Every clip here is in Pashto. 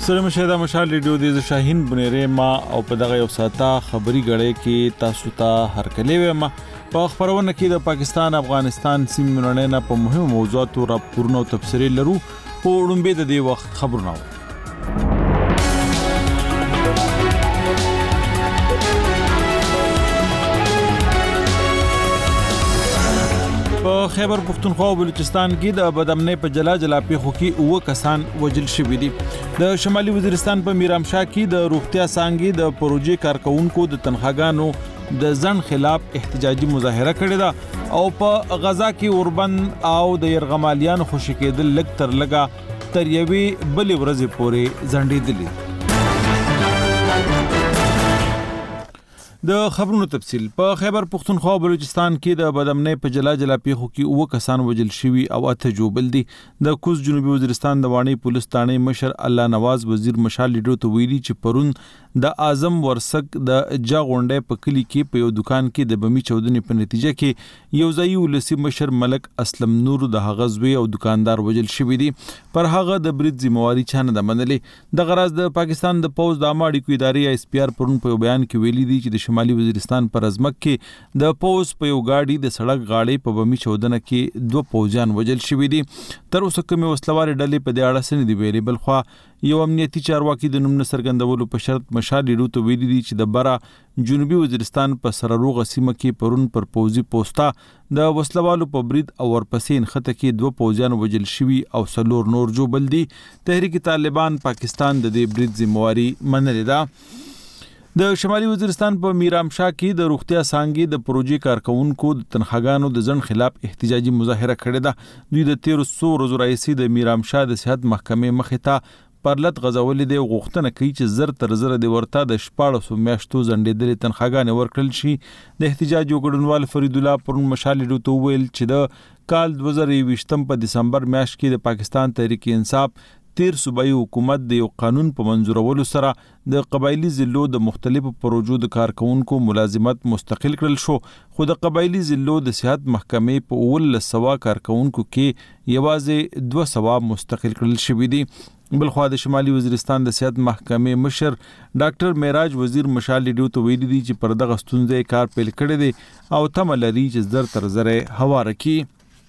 سلام شه مشال ریډیو د شاهین بنيره ما او په دغه یو ساته خبري غړې کې تاسو ته هرکلې ما په خبرونه کې د پاکستان افغانستان سیمه نه په مهمو موضوعاتو راپورونه او تفسیري لرو په وړاندې د دې وخت خبرونه په خیبر پختونخوا او بلوچستان کې د بدامنۍ په جلا پیښو کې 9 کسان وژل شوي دي. د شمالي وزیرستان په میرامشاه کې د روغتیا څانګې د پروژې کارکونکو د تنخواګانو د ځن خلاف احتجاجي مظاهره کړې ده او په غزا کې اوربند او د يرغمالیان خوشی کېدل لګ تر لګا تر یوي بلې ورځې پورې ځنډېدلې. د خبرونو تفصیل په خیبر پختونخوا او بلوچستان کې د بدامنۍ په جلا پیښو کې 9 کسان وژل شوي او 8 جوبل دي. د کوز جنوبي وزیرستان د وانی پولیس ثانې مشر الله نواز وزیر مشال لیډو ته ویلي چې پرون د اعظم ورسک د جاغونډې په کلی کې په یو دکان کې د بمی چودنې په نتیجه کې یو ځای ولسی مشر ملک اسلم نور د هغزوی او دکاندار وژل شوي دي. پر هغه د برید ذمہواری چانه د منلې. د غراز د پاکستان د پوز د اماړي ادارې اس پی آر پرون په بیان کې ویلي دي چې د شمالي وزیرستان پر ازمک کې د پوز په یو گاډي د سړک غاړې په بمی چودنه کې 2 پوجان وژل شوي دي. تر اوسه کومه وسلوارې ډلې په دې اړه سن دی ویلي، بل خو یو امنیتي چارواکي د نوم سرګندولو په شرط مشال لیډو ته ویلي دي چې د برا جنوبي وزیرستان په سرروغ سیمه کې پرون پر پوزي پوسټا د وسلوالو په برید او ورپسې خطه کې 2 پوجان وژل شوي او 4 نور جوبل دي. تحریک طالبان پاکستان د دې برید ذمہواری منلې ده. د شمالي وزیرستان په میرامشاه کې د روغتیا څانګې د پروژې کارکونکو د تنخواګانو د ځن خلاف احتجاجي مظاهره کړې ده. دوی د 1300 ورځو راهیسې د میرامشاه د صحت محکمې مخې ته پرلط غزولې د غوښتنه کوي چې زر تر زر د ورته د 14 میاشتو ځنډېدلې تنخواګانې ورکړل شي. د احتجاج وګړنوال فرید الله پرون مشال لیډو ته ویل چې د کال 2020 په دسمبر میاشت کې د پاکستان تحریک انصاف 13 صوبایي حکومت د یو قانون په منظورولو سره د قبایلی ضلعو د مختلفو پروژو د کارکونکو ملازمت مستقل کړل شو، خو د قبایلی ضلعو د صحت محکمې په 1900 کارکونکو کې یوازې 200 مستقل کړل شوي دي. بلخوا د شمالي وزیرستان د صحت محکمې مشر ډاکټر معراج وزیر مشال لیډو ته ویلي دي چې پر دغه ستونزې کار پیل کړی دی او تمه لري چې زر تر زره هواره کړي.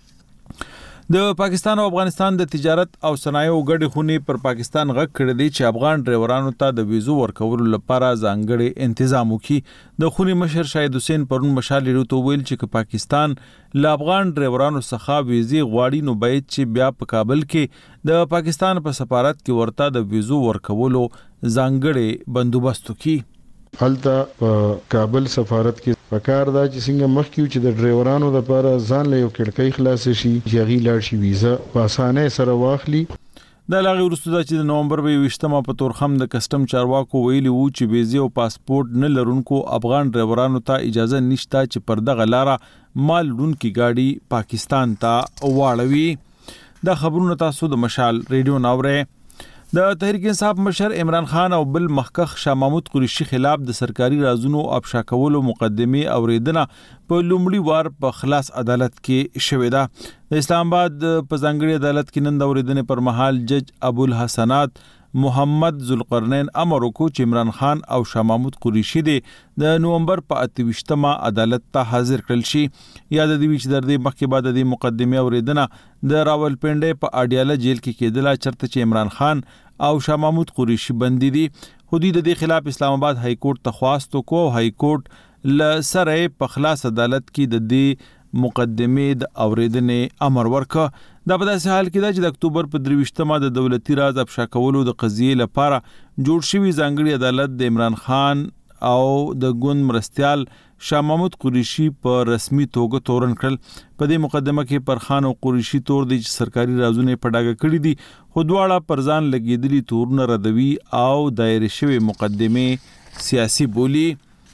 د پاکستان او افغانستان د تجارت او صنایعو ګډې خونې پر پاکستان غږ کړی دی چې افغان ډرایورانو ته د ویزو ورکولو لپاره ځانګړي تنظیم وکړي. د خونې مشر شاهد حسین پرون مشال لیډو ته ویل چې پاکستان له افغان ډرایورانو څخه ویزې غواړي نو باید چې بیا په کابل کې د پاکستان په سفارت کې ورته د ویزو ورکولو ځانګړي بندوبست وکړي. هلته په کابل سفارت کې پکار دا چې څنګه مخکې چې د ډرایورانو لپاره ځان له یو کړکۍ خلاص شي چې هغه لاړ شي ویزا په اسانه سره واخلي. د لاغي ورسته چې د نومبر 28 په تورخم د کسٹم چارواکو ویلي وو چې ویزه او پاسپورت نه لرونکو افغان ډرایورانو ته اجازه نشته چې پر دغه لاره مال لونکي گاډي پاکستان ته واړوي. د خبرونو تاسو د مشال ریډیو ناوره. د تحریک انصاف مشر عمران خان او بل مخکخ شاه محمود قریشي خلاف د سرکاري رازونو افشا کولو مقدمه اوریدنه په لومړي وار په خلاص عدالت کې شوې ده. د اسلام آباد په ځانګړي عدالت کې نن د اوریدنې پر مهال جج ابو الحسنات محمد ذوالقرنین امر وکړ چې عمران خان او شاه محمود قریشي د نومبر په 28مه عدالت ته حاضر کړل شي. یاد دی چې د دې مخکې بعد د مقدمه اوریدنه د راولپنډي په اډیاله جیل کې کېدله چرته چې عمران خان او شاه محمود قریشي بندي دي. خو د دې خلاف اسلام آباد های کورټ ته خواست وکړ. های کورټ ل سره په خلاص عدالت کې د دې مقدمه د اوریدنې امر ورکړ. دا په داسې حال کې ده چې د اکتوبر په 23مه د دولتي راز افشا کولو د قضیې لپاره جوړ شوی ځانګړي عدالت د عمران خان او د ګوند مرستيال شاه محمود قریشي په رسمي توګه تورن کړل. په دې مقدمه کې پر خان او قریشي تور دي چې سرکاري رازونه په ډاګه کړی دي، خو دواړه پر ځان لګیدلي تورونه ردوي او دایره شوی مقدمه سیاسي بولی.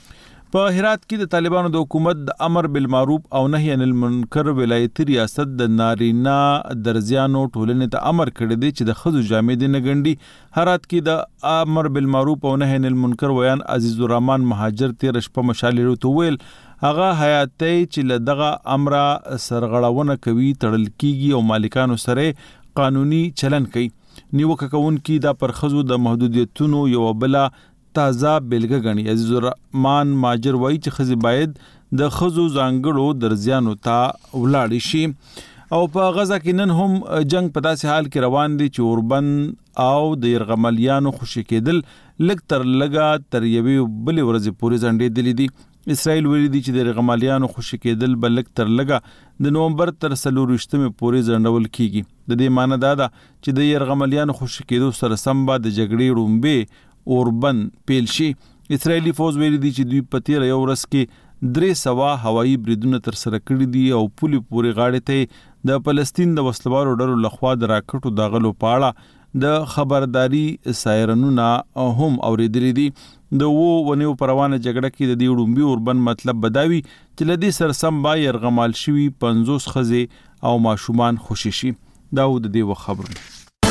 په هرات کې د طالبانو د حکومت د امر بالمعروف او نهي عن المنکر ولایتي ریاست د نارینا درزیانو ټولنې ته امر کړی دی چې د خزو جامې د نګنډي. هرات کې د امر بالمعروف او نهي عن المنکر ویان عزیز الرحمن مهاجر تیر شپه مشالې ته ویل هغه حیاتي چې لدغه امر سرغړونه کوي تړل کیږي او مالکانو سره قانوني چلن کوي. نیوکه کوونکي دا پر ښځو د محدودیتونو یو بله تازه بیلګه ګڼي. عزیز الرحمن ماجر وایي چې ښځې باید د ښځو ځانګړو درزیانو ته ولاړې شي. او په غزه کې نن هم جنگ په داسې حال کې روان دی چې اوربند او د یرغمالیانو خوشي کېدل لږ تر لږه تر یوې بلې ورځې پورې ځنډېدلي دي. اسرائیل ویلي دي چې د یرغمالیانو خوشي کېدل به لږ تر لږه د نومبر تر 24 پورې ځنډول کیږي. د دې معنی دا ده چې د یرغمالیانو خوشي کېدو سره سم به د جګړې رومبې اوربند پیل شي. اسرائیلي فوز ویلي دي چې دوی په تیره یو ورځ کې 300 هوایي بریدونه تر سره کړي دي او پولي پورې غاړې ته د فلسطین د وسلوالو ډلو لخوا د راکټو داغلو په اړه د خبرداري سایرنونه هم اوریدلي دي. د ونیو پروانه جګړه کې د دې وډمبي اوربند مطلب بداوي چې لدی سر سم با يرغمال شوی 50 خزه او ماشومان خوشي شي. دا د دې خبرونه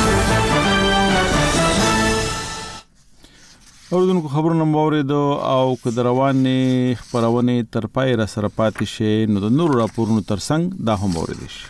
اوردونکو خبرونه مورید او که روانې خبرونه تر پای را سره پاتې شي نو د نور راپورونو ترڅنګ دا هم مورید شي.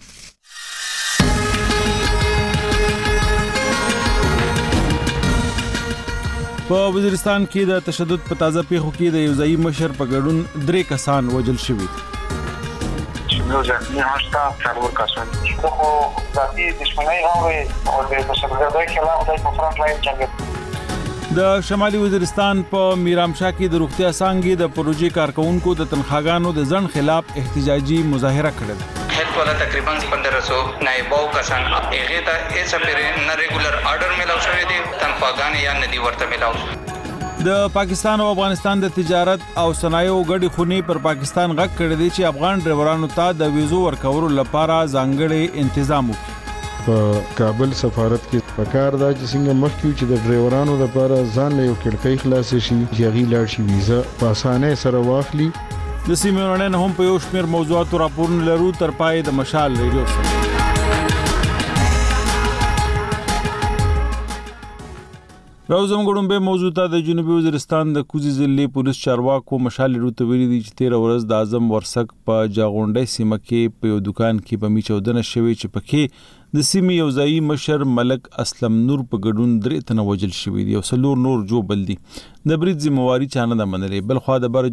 په وزیرستان کې د تشدد په تازه پیښو کې د یوځایي مشر په ګډون 3 کسان وژل شوي. شمیرو زخمی هاشتا 4 کسان خو ذاتی دشمنی هاوی او د تشدد خلاف د فرنٹ لاین جنگ. د شمالي وزیرستان په میرامشاه کې د روغتیا څانګې د پروژې کارکونکو د تنخواګانو د ځنډ خلاف احتجاجي مظاهره کړې. हेल्थ वाला तकरीबन 1500 नायबो कसन एगे ता एस पेरे न रेगुलर ऑर्डर मिलाव शवे दि तनख्वाहगान या ندی ورته मिलाव. د پاکستان او افغانستان د تجارت او صنایعو ګډي خونی پر پاکستان غږ کړی دی چې افغان ډرایورانو ته د ویزو ورکولو لپاره ځانګړي تنظیم وکړي. په کابل سفارت کې پکار دا چې څنګه مخکې چې د ډرایورانو لپاره ځان له یو کړکۍ خلاص شي چې هغه لاړ شي ویزا په اسانه سره واخلي. د سیمه نن هم په یو شمېر موضوعاتو راپورونه لرو تر پای د مشال ریډیو سره. راوزم غړم به موضوع ته د جنوبي وزیرستان د کوزي ضلع پولیس چارواکو مشال ریډیو ته ویلي دي چې 13 ورځ د اعظم ورسک په جاغونډه سیمه کې په یو دکان کې په میچودنه شوی چې پکې د سیمې یوځایي مشر ملک اسلم نور په ګډون 3 تنه وژل شوی دی او سلور نور جو بل دي. د برید ذمہواری چانه د منلې بل خو د بر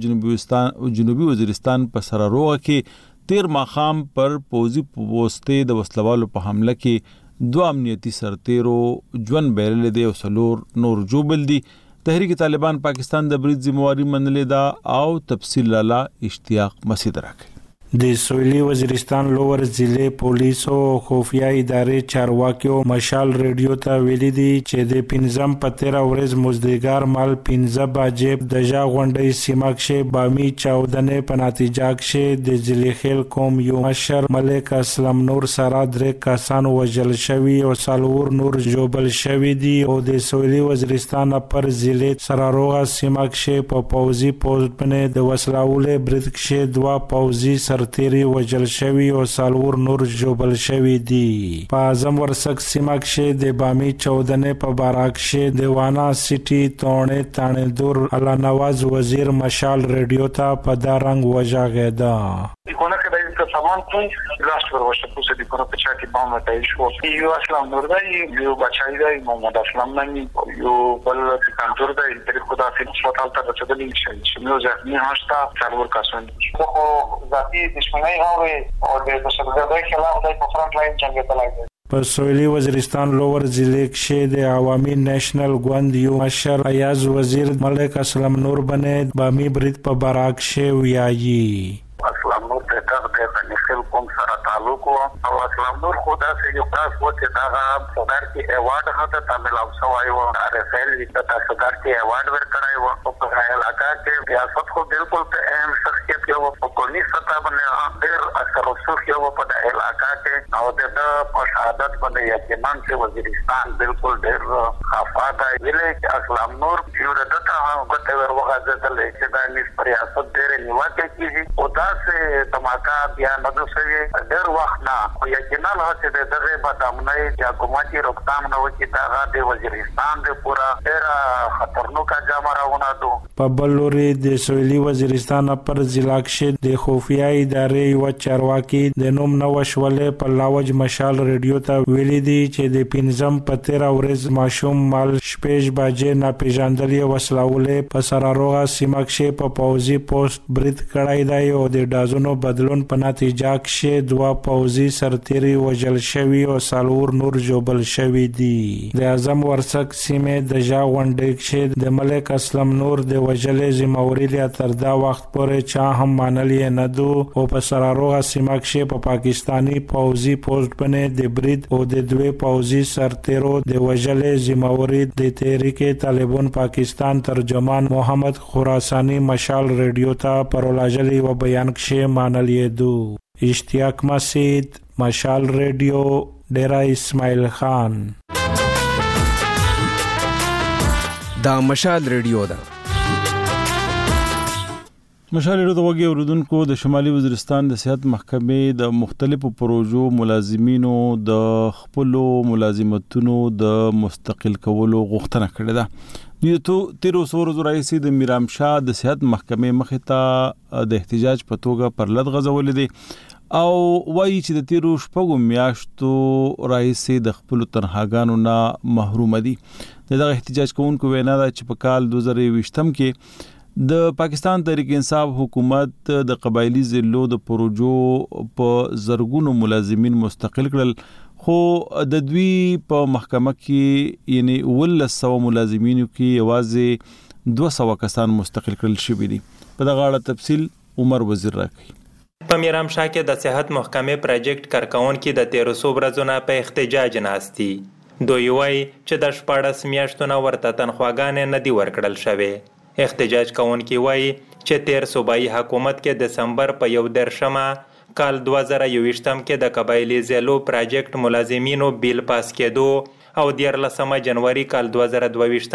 جنوبي وزیرستان په سراروغه کې 13 ماخام پر پوزي پوسټې د وسلوالو په حمله کې 2 امنیتي سرتیرو ژوند بیرل دي او سلور نور جو بل دي. تحریک طالبان پاکستان د برید ذمہواری منلې دا او تفصیل لاله اشتیاق مسعود راکړي. د سویلي وزیرستان لوور ضلع پولیس او خفیه ادارې چارواکیو مشال ریډیو ته ویلي دي چې د 15 په 13 ورځ مزدګار مال 15 باجې د ژغونډې سیمه کې بامي چاودنې په نتیجه کې د ضلع خیل قوم یو مشر ملک اسلم نور سره 3 کسان وژل شوي او سالور نور جوبل شوي دي او د سویلي وزیرستان پر ضلع سراروغه سیمه کې په پوزي پوسټ باندې د وسلاولې برید کې 2 پوزي سرتیری وژل شوی او سالور نور جوبل شوی دی. په اعظم ورسک سیمه کې د بامي چودنې په باراک کې د وانا سټي تونه تانه دور الله نواز وزیر مشال ریډیو ته په دارنګ وژاغیدا. Icona că dai că saman cu lasă vă să puse de până pe cea că bam la aici o eu aslam nur dai eu bachai dai Mohammad aslam nani eu bal kantor dai teri khuda fi hospital ta bachade link și meu zahmi hasta 4 cazuri ko zati dushmani hawe aur de tashadud ke khilaf dai front line jang चलाए. په سویلي وزیرستان لوور ضلع کې د عوامي نېشنل ګوند یو مشر ایاز وزیر ملک اسلم نور باندې بامي برید په باراک کې ویایي. اسلام نور ته د نخل قوم سره تعلق او اسلام نور خدا سے یو خاص وته دا صدر کی ایوارډ هته تعامل او سوای و ارفل د صدر کی ایوارډ ورکړای و په علاقہ کې ریاست کو بالکل په اهم شخصیت یو په کلی سطح باندې ډېر اثر رسوخ یو په علاقہ کې او د په شهادت باندې یقیناً چې وزیرستان بالکل ډېر خفاده ویلې اسلام نور یو د غته ورغځدل چې د نس پریاست ډېر نیوکه کیږي او دا سه تماکا بیا نه دوسوي ډېر وخت نه او یقینا چې دغه بدامنۍ چې حکومتي روکتام نه وکړي دا د وزیرستان د پورا ډېر خطرناک جامه راونه دو. په بل لوري د سویلي وزیرستان پر ضلع کې د خفیه ادارې یو چارواکي د نوم نوښولې په لاوج مشال ریډیو ته ویلي دي چې د پنځم په 13 ورځ ماشوم مال شپږ بجې ناپېژندلې وسلاولې په سراروغه سیمه کې په پوځي پوسټ برید کړای دی او د ډازونو بدلون په نتیجه کې دوه پوځي سرتیري وژل شوي او څلور نور ژوبل شوي دي. د اعظم ورسک سیمه د جا غونډې کې د ملک اسلم نور د وژلې ذمہواری تر دا وخت پورې چا هم مانلې نه دو او په سراروغه سیمه کې په پاکستانی پوځي پوسټ باندې د برید او د دوی پوځي سرتیرو د وژلې ذمہواری د تحریک طالبان پاکستان ترجمان محمد خراسانی مشال ریډیو ته پرولاجلی و بیان کې مانلې دو. اشتیاق مسید، مشال ریډیو، ډیرا اسماعیل خان. دا مشال ریډیو ده. مشال ریډیو د وګړو اوردونکو د شمالي وزیرستان د صحت محکمې د مختلفو پروژو ملازمینو د خپل ملازمتونو د مستقل کولو غوښتنه کړې ده. دوی 13 ورځې راهیسې د میرام شاه د صحت محکمې مخې ته د احتجاج په توګه پر لد غځولې دي او وایي چې د 13 میاشتو راهیسې د خپل تنهاګانو نه محروم دي. دغه احتجاج کوونکو وینا ده چې په کال 2020 کې د پاکستان تحریک انصاف حکومت د قبایلی ضلعو د پروژو په زرګونو ملازمین مستقل کړل خو د دوی په محکمه کې یعنی 100 ملازمینو کې یوازې 200 کسان مستقل کړل شوي دي. په دغه اړه تفصیل عمر وزیر راکړي. په میرام شاه کې د صحت محکمې پروجیکټ کارکونکو د 1300 ورځو نه په احتجاج ناستي. دوی وایي چې د 14 میاشتو نه ورته تنخواګانې نه دي ورکړل شوې. احتجاج کوونکي وایي چې تیر صوبایي حکومت کې دسمبر په 1 کال 2021 کې د قبایلی ضلعو پروجیکټ ملازمینو بیل پاس کېدو او 14 جنوري کال 2022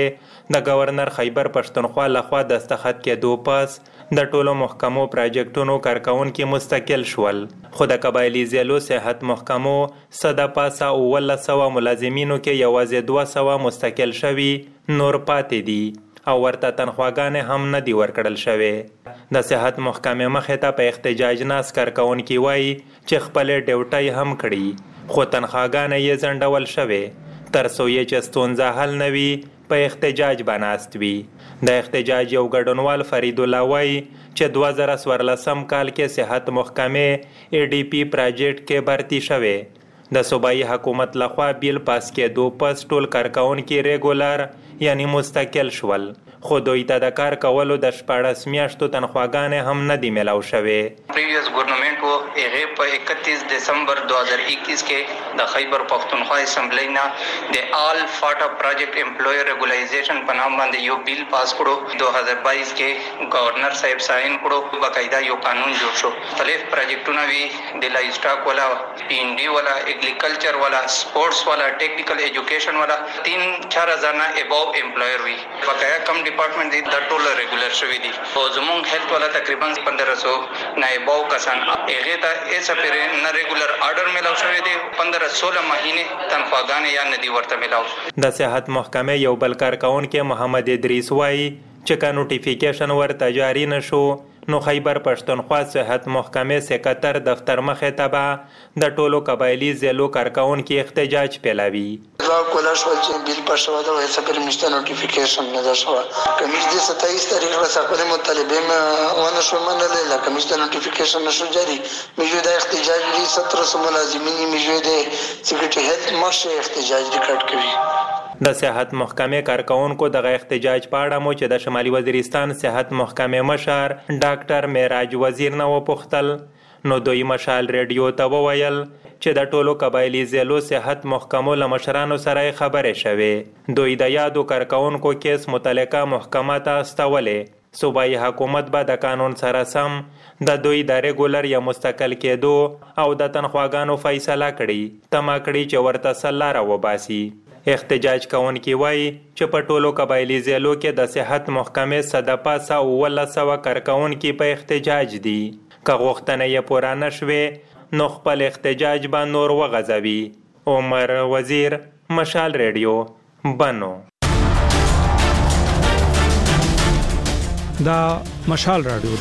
کې د گورنر خیبر پښتونخوا لخوا دستخط کېدو پس د ټولو محکمو پروجیکټونو کارکونکي مستقل شول. خو د قبایلی ضلعو صحت محکمو صد پاسه 1900 ملازمینو کې یوازې 200 مستقل شوي نور پاتې دي او ورته تنخواګانې هم نه دي ورکړل شوې. د صحت محکمې مخې ته په احتجاج ناس کارکونکي وایي چې خپل ډیوټۍ هم کړي خو تنخواګانې یې ځنډول شوې تر څو یې چې ستونزه حل نه وي په احتجاج بناست وي. د احتجاج یو ګډونوال فرید الله وایي چې 2014 کال کې صحت محکمې ADP پروجیکټ کې بھرتی شوې. د صوبایي حکومت لخوا بیل پاس کېدو پس ټول کارکونکي ریګولر یعنی مستقل شول خو دوی ته د کار کولو د 14 میاشتو تنخواګانې هم نه دي ملاو شوې. پریویس ګورنمنت وو هغه په 31 دسمبر 2021 کې د خیبر پختونخوا اسمبلی نه د آل فاټا پروجیکټ امپلوی ریګولایزیشن په نام باندې یو بیل پاس کړو. 2022 کې گورنر صاحب ساين کړو. باقاعده یو قانون جوړ شو. مختلف پروجیکټونه وی د لایف سٹاک والا PND والا اګریکلچر والا سپورتس والا ټیکنیکل ایجوکیشن والا 3-4000 نه اباو امپلویر وی. باقاعده کم ډپارټمنټ دي د ټول ریګولر شوی دي او زموږ هیلث والا تقریبا 1500 نایباو کسان هغه ته ایسا پر نه ریګولر آرډر ملاو شوی دي 15-16 مهینه تنخواګانې یا ندي ورته ملاو. د صحت محکمې یو بل کارکونکي محمد ادریس وایي چې کا نوټیفیکیشن ورته جاری نشو نو خیبر پښتونخوا صحت محکمې سکرټر دفتر مخې ته به د ټولو قبایلی ضلعو کارکونکي احتجاج پیلاوي. دا کولا شو چې بیل پښو دا وایي چې مشته نوټیفیکیشن نه ده شو کمیش د 27 تاریخ را خپل مطالبه ونه شو منل لا کمیش د نوټیفیکیشن نشو جاری میجو د احتجاج لري 1700 ملازمین میجو د سکرټری هیلث مشه احتجاج ریکارډ کوي. د صحت محکمې کارکونکو دغه احتجاج په اړه مو چې د شمالي وزیرستان صحت محکمې مشر ډاکټر معراج وزیر نه وپوښتل نو دوی مشال ریډیو ته وویل چې د ټولو قبایلی ضلعو صحت محکمو له مشرانو سره خبرې شوې. دوی د یادو کارکونکو کیس متعلقه محکمه ته استولې. صوبایي حکومت به د قانون سره سم د دوی د ریګولر یا مستقل کېدو او د تنخواګانو فیصله کړي تما کړي چې ورته سل لاره وباسي. احتجاج کوونکي وایي چې په ټولو قبایلي ضلعو کې د صحت محکمې صدپا 100 کارکوونکي په احتجاج دي. که غوښتنه یې پوره نه شوې نو خپل احتجاج به نور وغځوي. عمر وزیر، مشال ریډیو، بنو. دا مشال رادیو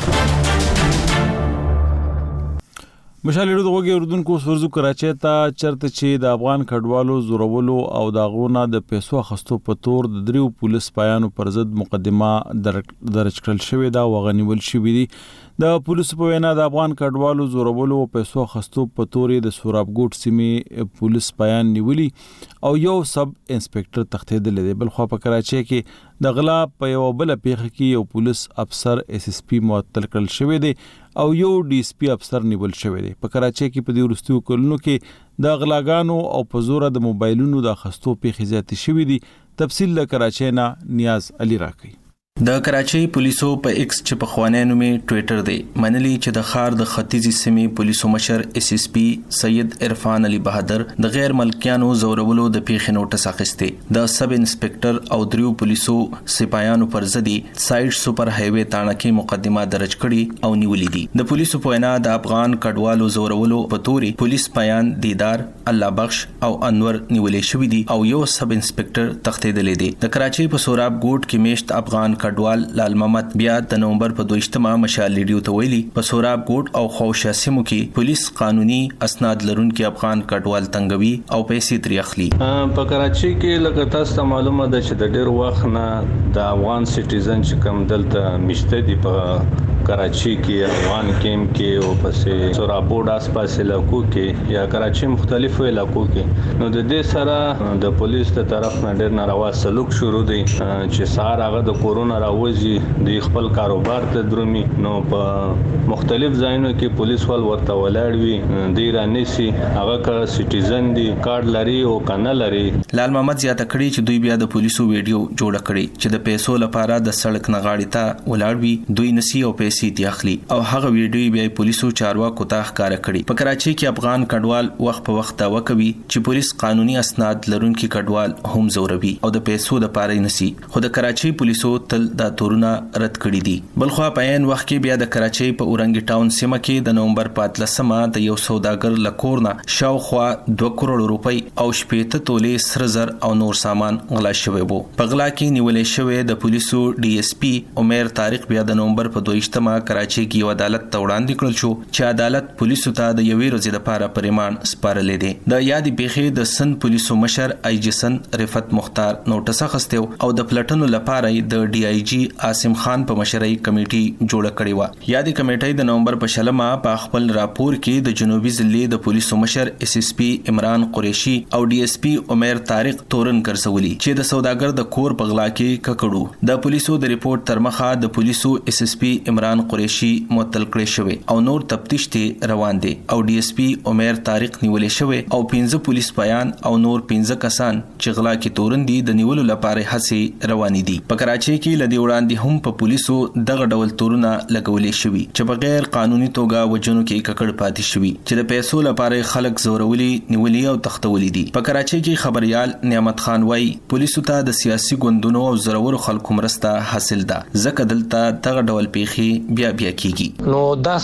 مشال ریډیو د وګړو اردوونکو سورزو کراچۍ ته چرته چې د افغان کډوالو زورولو او داغونه د پیسو اخستو په تور د دریو پولیس پایانو پر ضد مقدمه درج کړل شوې ده او غنیول شوې دي. د پولیسو په وینا د افغان کډوالو زورولو او پیسو اخستو په تور د سورابګوټ سیمې پولیس پایان نیولي او یو سب انسپکټر تښتېدلی دی. بلخوا په کراچۍ کې د غلا په یو بل پیښه کې یو پولیس افسر SSP معطل کړل شوی دی او یو DSP افسر نیول شوی دی. په کراچۍ کې په دې وروستیو کلونو کې د غلاګانو او په زور د موبایلونو د اخستو پیښې زیاتې شوې دي. تفصیل له کراچۍ نه نیاز علي راکوي. د کراچۍ پولیسو په ایکس چې په خوانی نومې ټویټر دی منلی چې د ښار د ختیځي سیمې پولیسو مشر SSP سید عرفان علي بهادر د غیر ملکیانو زورولو د پیښې نوټس اخیسته. د سب انسپکټر او دریو پولیسو سپایانو پر ضد سایډ سپر هایوي تاڼه کې مقدمه درج کړي او نیولې دي. د پولیسو په وینا د افغان کډوالو زورولو په توري پولیس پایان دیدار، الله بخش او انور نیولې شوې دي او یو سب انسپکټر تښتېدلی دی. د کراچۍ په سوراب ګوټ کې میشت افغان کډوال لال محمد بیا د نومبر په 22مه مشال ریډیو ته ویلي په سوراب ګوټ او خوشا سیمو کې پولیس قانوني اسناد لرونکي افغان کډوال تنګوي او پیسې ترې اخلي. په کراچۍ کې لکه تاسو ته معلومه ده چې د ډېر وخت نه د افغان سټیزن چې کوم دلته مشته دي په کراچۍ کې افغان کیم کې او پسې سوراب ګوټ آس-پاس علاقو کې یا کراچۍ مختلفو علاقو کې نو د دې سره د پولیس تر طرف نه ډېر ناروا سلوک شروع دي چې سار هغه د کورونا راوځي د خپل کاروبار ته درومي نو په مختلف ځایونو کې پولیس ول ورته ولاړ وي دی رانیسي هغه کا سټیزن دی کارت لري او کنه لري. لال محمد زیاته کړي چې دوی بیا د پولیسو ویډیو جوړ کړي چې د پیسو لپاره د سړک نغاړي ته ولاړ وي دوی نسی او پیسې تی اخلي او هغه ویډیو بیا پولیسو چارواکو ته ښکار کړي. په کراچۍ کې افغان کډوال وخت په وخت داوا کوي چې پولیس قانوني اسناد لرونکي کډوال هم زوروي او د پیسو لپاره نسی. خو د کراچۍ پولیسو دا تورونه رد کړی دي. بلخوا په عین وخت کې بیا د کراچۍ په اورنګي ټاون سیمه کې د نومبر 15مه د یو سوداګر لکورنا شاوخوا 2 کروڑ روپۍ او 80 تولې سره زر او نور سامان غلا شوی وو. په غلا کې نیولې شوی د پولیسو DSP عمر طارق بیا د نومبر په 22مه کراچۍ کې یو عدالت ته وړاندې کړل شو چې عدالت پولیسو ته د یوې ورځې لپاره پریمان سپارلې دي. د یادې پیښې د سن پولیسو مشر IG سن رفت مختار نوټس اخیستو او د پلټنو لپاره د DIG عاصم خان په مشرۍ کمیټي جوړه کړې و. یادې کمیټې د نومبر په 20مه په خپل راپور کې د جنوبي ضلع د پولیسو مشر SSP عمران قریشي او DSP عمر طارق تورن ګرځولي چې د سوداګر د کور په غلا کې ککړو. د پولیسو د ریپورت تر مخه د پولیسو SSP عمران قریشي معطل کړی شوی او نور تفتیش ته روان دي او DSP عمر طارق نیولې شوی او 15 پولیس پایان او نور 15 کسان چې غلا کې تورن دي د نیولو لپاره هڅې روانې دي. په کراچۍ کې لدی وړاندې هم په پولیسو دغه ډول تورونه لګولې شوی چې په غیر قانوني توګه وجنو کې ککړ پاتې شوی چې د پیسو لپاره خلک زورولي نیولي او تختولي دي. په کراچۍ کې خبريال نعمت خان وای پولیسو ته د سیاسي ګوندونو او زورور خلکو مرسته حاصل ده ځکه دلته دغه ډول پیښې بیا کیږي. نو دا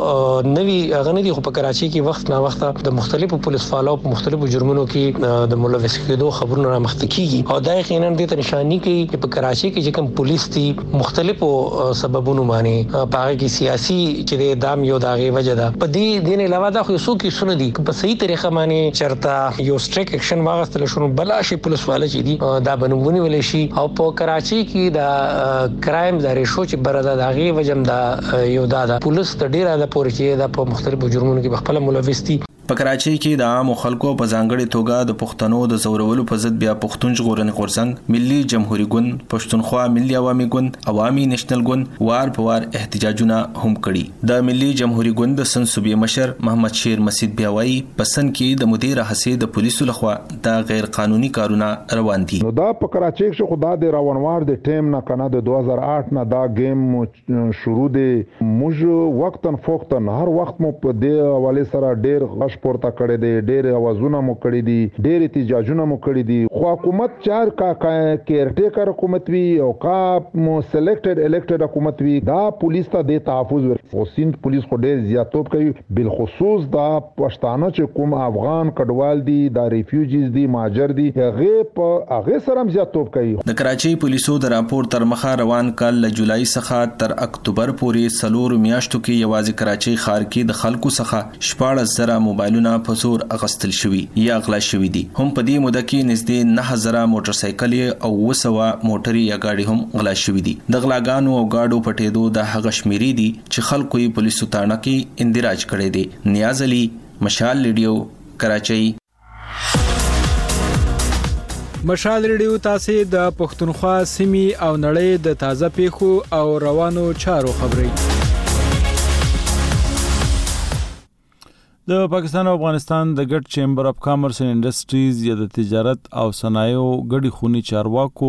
نوی غنی دي خو په کراچۍ کې وخت نه وخت د مختلفو پولیس فالو په مختلفو جرمونو کې د ملوث کېدو خبرونه رامخته کیږي او دا یقینا د نشانی کوي چې په کراچۍ کې چې کوم پولیس دي مختلفو سببونو باندې پاره کې سیاسي چې دام یو داغه وجه ده په دې دین علاوه دا خو سو کې سن دي په صحیح طریقه باندې چرته یو سټریک اکشن واغستل شنو بلا شي پولیس والا چې دي دا بنونی ولې شي او په کراچۍ کې دا کرایم د ریشو چې بردا داغه وجم دا یو دا پولیس د ډیره د پورې چې د په مختلفو جرمونو کې خپل ملوث دي. په کراچۍ کې د عام خلکو په ځانګړي توګه د پښتنو د زورولو په ضد بیا پښتون ژغورنې غورځنګ ملي جمهوریت ګوند پښتونخوا ملي عوامي ګوند عوامي نېشنل ګوند وار په وار احتجاجونه هم کړي. د ملي جمهوریت ګوند د سن صوبې مشر محمد شیر مسعود بیاوي پسند کې د مدیر حسې د پولیسو لخوا د غیر قانوني کارونه روان دي. نو دا په کراچۍ کې خدا د روانوار د ټیم نه کنه د 2008 نه دا گیم شروع دي موږ وقتن فوقتن هر وخت مو په دې حواله سره ډېر غش आवाज پورته کړی دی، ډېر اوازونه مو کړی دي، ډېر احتجاجونه مو کړی دي. خو حکومت چار کا کیرټیکر حکومت وی او کا سلیکټډ الیکټډ حکومت وی، دا پولیس ته د تحفظ ورکړي. سیند پولیس خو ډېر زیاتوب کوي، بالخصوص دا پښتانه چې کوم افغان کډوال دي، دا ریفیوجیز دي، مهاجر دي، هغه سره هم زیاتوب کوي. د کراچۍ پولیسو د راپور تر مخه روان کال له جولای څخه تر اکتوبر پورې 4 میاشتو کې یوازې کراچۍ ښار کې د خلکو څخه 14,000 موبایلونه په زور اغستل شوي یا غلا شوي دي. هم په دې موده کې نږدې 9,000 موټر سایکل او 200 موټرې یا ګاډي هم غلا شوي دي. د غلاګانو او گاډو پټېدو د هغه شمیرې دي چې خلکو یې پولیسو تاڼه کې اندراج کړی دی. نیاز علي، مشال ریډیو، کراچۍ. مشال ریډیو تاسو د پښتونخوا سیمې او نړۍ د تازه پیښو او روانو چارو خبري. د پاکستان او افغانستان د ګډ چیمبر اف کامرس اینڈ انډستریز یا د تجارت او صنایعو ګډي خونی چارواکو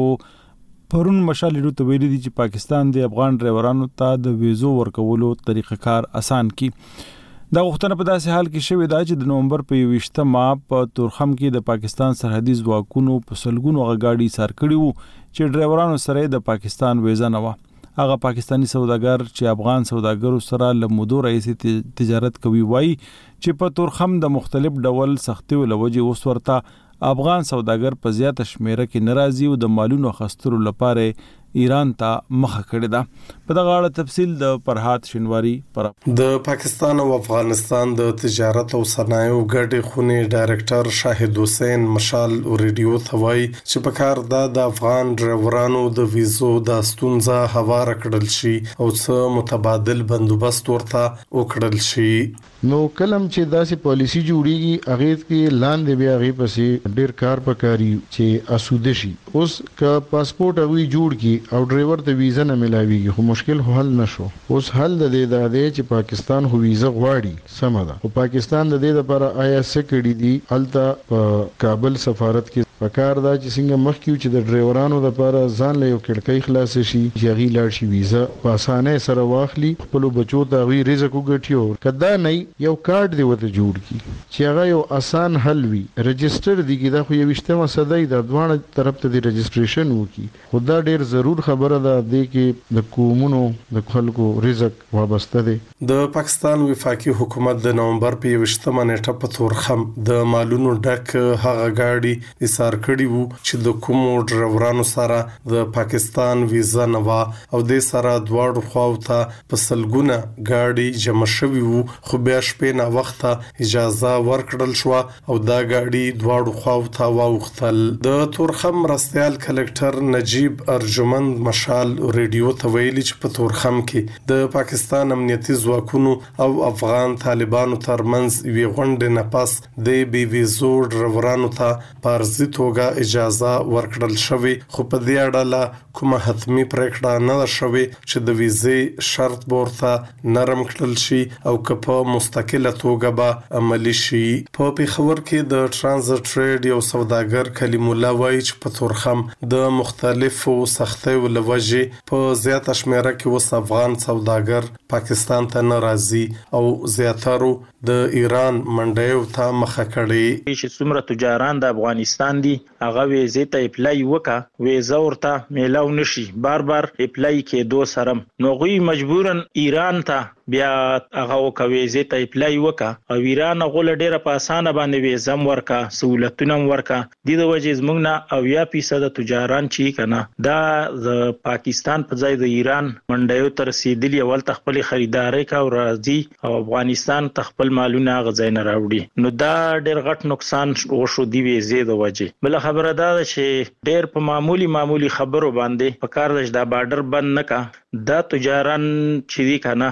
پرون مشال ریډیو ته ویلي دي چې پاکستان د افغان ډرایورانو ته د ویزو ورکولو طریقه کار آسان کړي. دا غوښتنه په داسې حال کې شوې ده چې د نومبر په 20مه په تورخم کې د پاکستان سرحدي ځواکونو په سلګونو غاډي سار کړي وو چې ډرایورانو سره د پاکستان ویزا نه و. هغه پاکستانی سوداګر چې افغان سوداګرو سره له مودو راځي تجارت کوي وایي چې په تورخم د مختلف ډول سختي ولوجه اوس ورته افغان سوداګر په زیاته شمیره کې ناراضي او د مالونو خسترو لپاره ایران ته مخه کړې ده. په دغه اړه تفصیل د فرحات شینواری پر د پاکستان او افغانستان د تجارت او صنایعو ګډې خونې ډایرکټر شاهد حسین مشال ریډیو ته وایي چې په کار د افغان ډرایورانو د ویزو د ستونزه هواره کړل شي او څه متبادل بندوبست ورته وکړل شي. نو کلم چې داسې پالیسی جوړیږي هغه کې لاندې بیا هغه پسې ډیر کار پکاري چې اسوده شي. اوس کا پاسپورت هغه جوړ کی او ډرایور ته ویزا نه ملاويږي، خو مشکل حل نشو. اوس حل د دې چې پاکستان هو ویزا غواړي سم ده، او پاکستان د دې لپاره آیا سکړی دی الته په کابل سفارت کې پکار دا چې څنګه مخکیو چې د ډرایورانو لپاره ځان له یو کړکۍ خلاص شي چې هغه لاړ شي ویزا په اسانه سره واخلي، خپل بچو ته غوي رزق وګټیو. کدا نه یو کارت دی وته جوړ کی چې هغه یو آسان حل وي، رجستر دی کی دا خو یو وشتمه صدای د دوه طرف ته دی رجستریشن وکي. خدا ډیر ضرور خبره ده د کې د کومونو د خلکو رزق وابسته دی. د پاکستان وفاقي حکومت د نومبر په 20مه نیټه په تورخم د مالونو ډک هغه گاډي ایثار کړی وو چې د کومو ډرایورانو سره د پاکستان ویزا نه و او د سره دواړو خواو ته په سلګونه گاډي جمع شوي وو، خو بیا شپې نه وخت اجازه ورکړل شو او دا گاډي دواړو خواو ته واوختل. د تورخم رستيال کلکټر نجیب ارجمند مشال ریډیو ته ویلي چې په تورخم کې د پاکستان امنیتي ځواکونو او افغان طالبانو ترمنځ وی غونډه نه پاس د بي ویزو ډرایورانو ته پارزي توګه اجازه ورکړل شوې، خو په دې اړه کومه حتمی پریکړه نه شوې چې د ویزې شرط ورته نرم کړل شي او که په مستقله توګه به عملی شي. په پیښور کې د ترانزیت ټریډ یو سوداګر کلیم الله وایي چې په تورخم د مختلفو سختیو لوجه په زیاته شمیره کې وس افغان سوداګر پاکستان ته ناراضي او زیاترو د ایران منډیو ته مخه کړي. چې څومره تجاران د افغانستان دي هغه ویزې ته اپلای وکا، ویزا ورته میلاو نشي، بار بار اپلای کېدو سره نو غوي مجبورن ایران ته بیا هغه وکويزې ته اپلای وکا او ایران غول ډیره په اسانه باندې ویزم ورکا، سہولتونه ورکا. د دې وجې زمونږ نه 80% تجاران چې کنه دا د پاکستان په ځای د ایران منډیو تر رسیدلی ول تخپل خریداري کا او راځي او افغانستان تخپل مالونه غځای نه راوړي. نو دا ډیر غټ نقصان وشو دی ویزې د وجې. بل خبره دا چې ډیر په معمولی خبرو باندې په کار د بارډر بند نکا دا تجاران چې دی کنه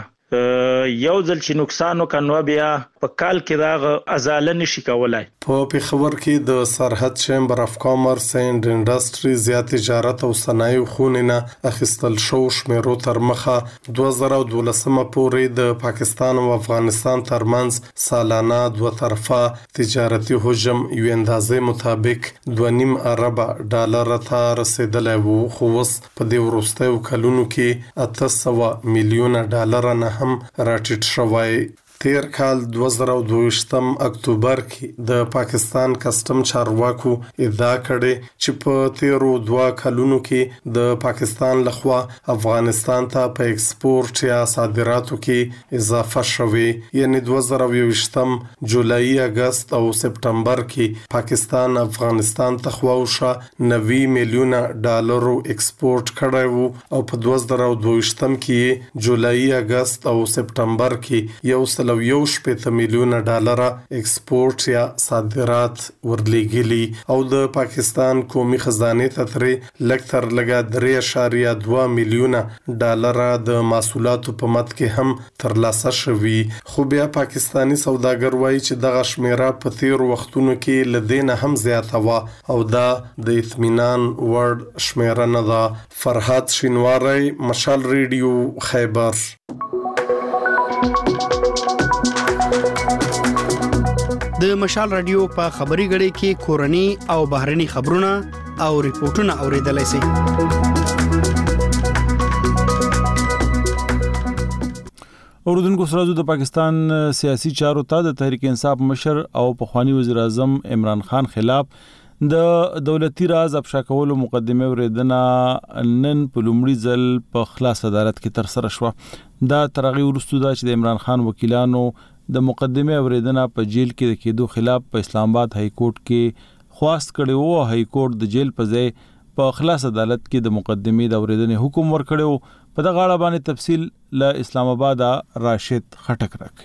یو ځل چې نقصان وکړو بیا په کال کې دا ازاله نشي کولای. په پیښور کې د سرحد چیمبر اف کامرس اینڈ انډستری زیات تجارت او صنایع خونینه اخیستل شو شمیرو تر مخه 2012 پورې د پاکستان او افغانستان ترمنځ سالانه دوه طرفه تجارتي حجم یو اندازې مطابق 2.5 ارب ډالر ته رسیدلی وو، خو اوس په دې وروستیو کلونو کې 800 میلیونه ډالر نه هم راټیټ شوی. تیر کال 2022 اکتوبر کې د پاکستان کسٹم چارواکو ادعا کړې چې په تیرو 2 کلونو کې د پاکستان لخوا افغانستان ته په ایکسپورت یا صادراتو کې اضافه شوې، یعنی 2022 جولای، اگست او سپټمبر کې پاکستان افغانستان ته خواوشه 90 میلیونه ډالرو ایکسپورت کړی وو او په 2022 کې جولای، اگست او سپټمبر کې 1.1 میلیونه ډالر ایکسپورت یا صادرات ورلېږلي او د پاکستان قومي خزانه ته ترې لکتر لګا 3.2 میلیونه ډالر د محصولاتو په مد کې هم ترلاسه شوي. خو بیا پاکستانی سوداګر وایي چې دغه شمیره په تیر وختونو کې لدینه هم زیاته و او دا د اطمینان وړ شمیره نه ده. فرحات شینواری، مشال ریډیو، خیبر. د مشال رادیو په خبري غړي کې کورني او بهرني خبرونه او ریپورتونه اوریدلای شئ. اوردونکو سره د پاکستان سیاسي چارو ته د تحریک انصاف مشر او پخوانی وزیر اعظم عمران خان خلاف د دولتي راز افشا کولو مقدمه اوریدنه نن په لومړي ځل په خلاص عدالت کې تر سره شو. دا ترغی ورستو دا چې د عمران خان وکیلانو د مقدمه اوریدنه په جیل کې د کېدو خلاف په اسلام آباد های کورټ کې خواست کړي وو. های کورټ د جیل په ځای په خلاص عدالت کې د مقدمه د اوریدنې حکم ورکړو. په دغه اړه باندې تفصیل ل اسلام آباد راشد خټک راکړي.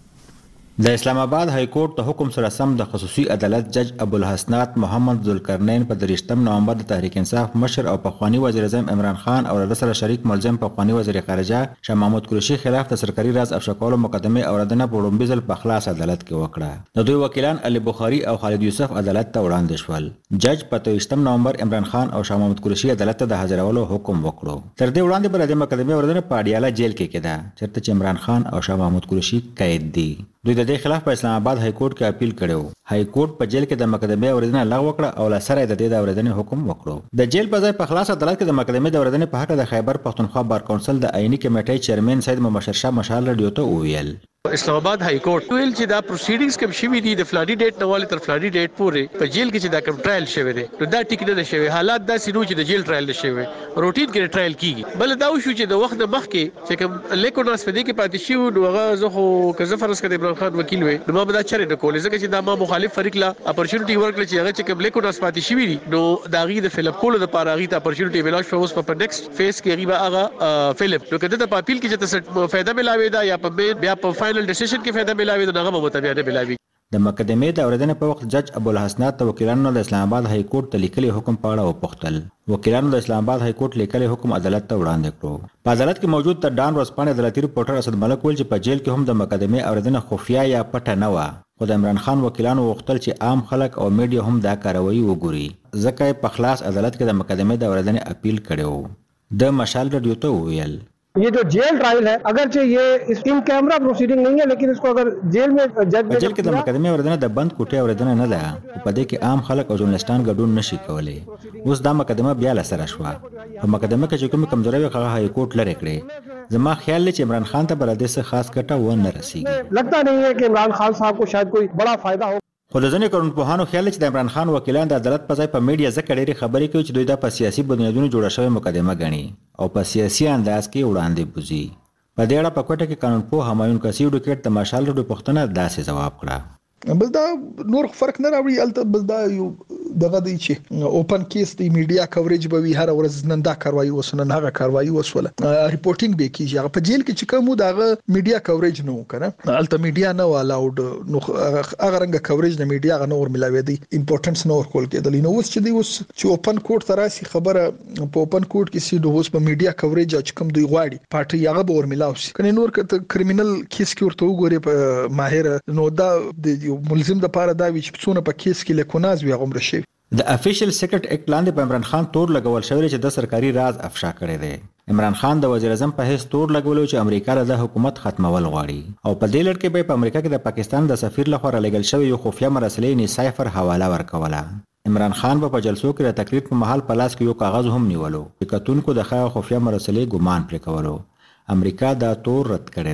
د اسلام آباد های کورټ ته حکم سره سم د خصوصي عدالت جج ابوالحسنات محمد ذوالقرنین په 23 نومبر د تحریک انصاف مشر او پخوانی وزیر اعظم عمران خان او له سره شریک ملزم پخوانی وزیر خارجه شاه محمود قریشي خلاف د سرکاري راز افشا کولو مقدمه اوریدنه په وړاندې ځل په خلاص عدالت کې وکړه. د دوی وکیلان علي بخاري او خالد یوسف عدالت ته وړاندې شول. جج په 23 نومبر عمران خان او شاه محمود قریشي عدالت ته د حاضرولو حکم وکړو. تر دې وړاندې بل د مقدمه اوریدنه په اډیاله جیل کې کېده چیرته چې عمران خان او شاه محمود قریشي قید دي. دوی د دې خلاف په اسلام آباد های کورټ کې اپیل کړو. های کورټ په جیل کې د مقدمه اوریدنه لغوه کړه او لسره د دې د اوریدنې حکم وکړو. د جیل په ځای په خلاص عدالت کې د مقدمه د اوریدنې په حق د خیبر پښتونخوا بار کونسل د آئینی کمیټې چیرمن سید مبشر شاه مشال رادیو ته وویل اسلام آباد های کورټ ویل چې دا پروسیډینګز کوم شوی دي د فلانی ډیټ نواله تر فلانی ډیټ پورې په جیل کې چې دا کوم ټرایل شوی دی نو دا ټیک نه شوی. حالات دا سينو چې د جیل ټرایل نشوي، روټین کې ټرایل کیږي. بل دا شو چې د وخت مخ کې چې کوم لیکو ناس په دې کې پاتې شو نو هغه زه خو که زفرس کړي عمران خان وکیل وي نو ما به دا چره نه کولې ځکه چې دا ما مخالف فریق لا اپورچونټی ورکړي چې هغه چې کوم لیکو ناس پاتې شوی دي نو دا غي د فلپ کولو د پاره غي ته اپورچونټی ویلاش په اوس په نیکسټ فیس کې غي به هغه فلپ نو کده د اپیل کې چې څه فائدہ ملاوي دا یا په بیا په فائنل ډیسیژن کې فائدہ ملاوي دا هغه متابعه ملاوي. د مقدمه د اوریدنې په وخت جج ابوالحسنات ته وکیلانو د اسلام آباد های کورټ ته لیکلي حکم په اړه وپوښتل. وکیلانو د اسلام آباد های کورټ لیکلي حکم عدالت ته وړاندې کړو. په عدالت کې موجود د ډان ورځپاڼې عدالتي ریپورټر اسد ملک ویل چې په جیل کې هم د مقدمه اوریدنه خفیا یا پټه نه و. خو د عمران خان وکیلانو وغوښتل چې عام خلک او میډیا هم دا کاروي وګوري ځکه په خلاص عدالت کې د مقدمه د اوریدنې اپیل کړو. د مشال رادیو ته ویل ये जो jail trial है अगरचे ये in camera proceeding नहीं है लेकिन इसको अगर जेल में जज जेल کې د مقدمه اوریدنه د بند کوټه اوریدنه نه ده. په دې کې عام خلک او ژورنالستان ګډون نشي کولای. اوس دا مقدمه بیا لسره شو. په مقدمه کې چې کوم کمزوري هغه های کورټ لري کړی. زما خیال لري چې عمران خان ته بل دې څه خاص کټه و نه رسیږي. लगता नहीं है कि इमरान खान साहब को शायद कोई बड़ा फायदा हो. خو د ځینې کارونپوهانو خیال چې د عمران خان وکیلان د عدالت په ځای په میډیا ځکه ډېرې خبرې کوي چې دوی دا په سیاسي بنیادونو جوړه شوې مقدمه ګڼي او په سیاسي انداز کې وړاندې بوزي. په دې اړه په کوټه کې قانونپوه همایون کسي ډوکټ د مشال رډو پښتنه داسې جواب کړه. بل دا نور فرق نه راوړي الته بل دا یو دغه دی چې اوپن کیس دی میډیا کوریج به وی هر ورځ نن دا کاروایی وسنه هغه کاروایی وسوله ریپورتینګ به کیږي. هغه په جیل کې چې کوم دغه میډیا کوریج نه وکړه الته میډیا نه الاود نو هغه رنګ کوریج نه میډیا غ نور ملاوي دی امپورټنس نور کول کېدل. نو اوس چې دی اوس چې اوپن کورټ تراسي خبره په اوپن کورټ کې سي دوه په میډیا کوریج چې کوم دوی غواړي پارټي هغه به ور ملاوي کنه نور کته کریمینل کیس کې ورته وګوري په ماهر نو دا ملزم د پاره دا وی چې څونه په کیس کې لیکوناز وی غومره شي. د افیشل سیکرټ اکټ لاندې په عمران خان تور لګول شوی چې د سرکاري راز افشا کړی دی. عمران خان د وزیر اعظم په هیڅ تور لګولو چې امریکا له حکومت ختمول غواړي او په دې لړ کې به په امریکا کې د پاکستان د سفیر لخوا لګل شوی یو خفیه مراسلې نه سایفر حواله ورکوله. عمران خان په جلسو کې د تقریر په محل په لاس کې یو کاغذ هم نیولو چې کتونکو د خفیه مراسلې ګمان پرې کولو. امریکا دا تور رد کړی دی.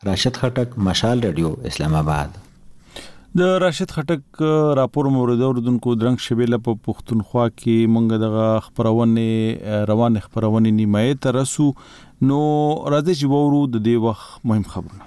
راشد خټک، مشال ریډیو، اسلام آباد. د راشد خټک راپور مورد اوردونکو درنګ شبيله په پښتونخوا کې مونږ دغه خبرونه روان خبرونه نیمایه ترسو نو راځي چې وورو د دې وخت مهم خبرونه.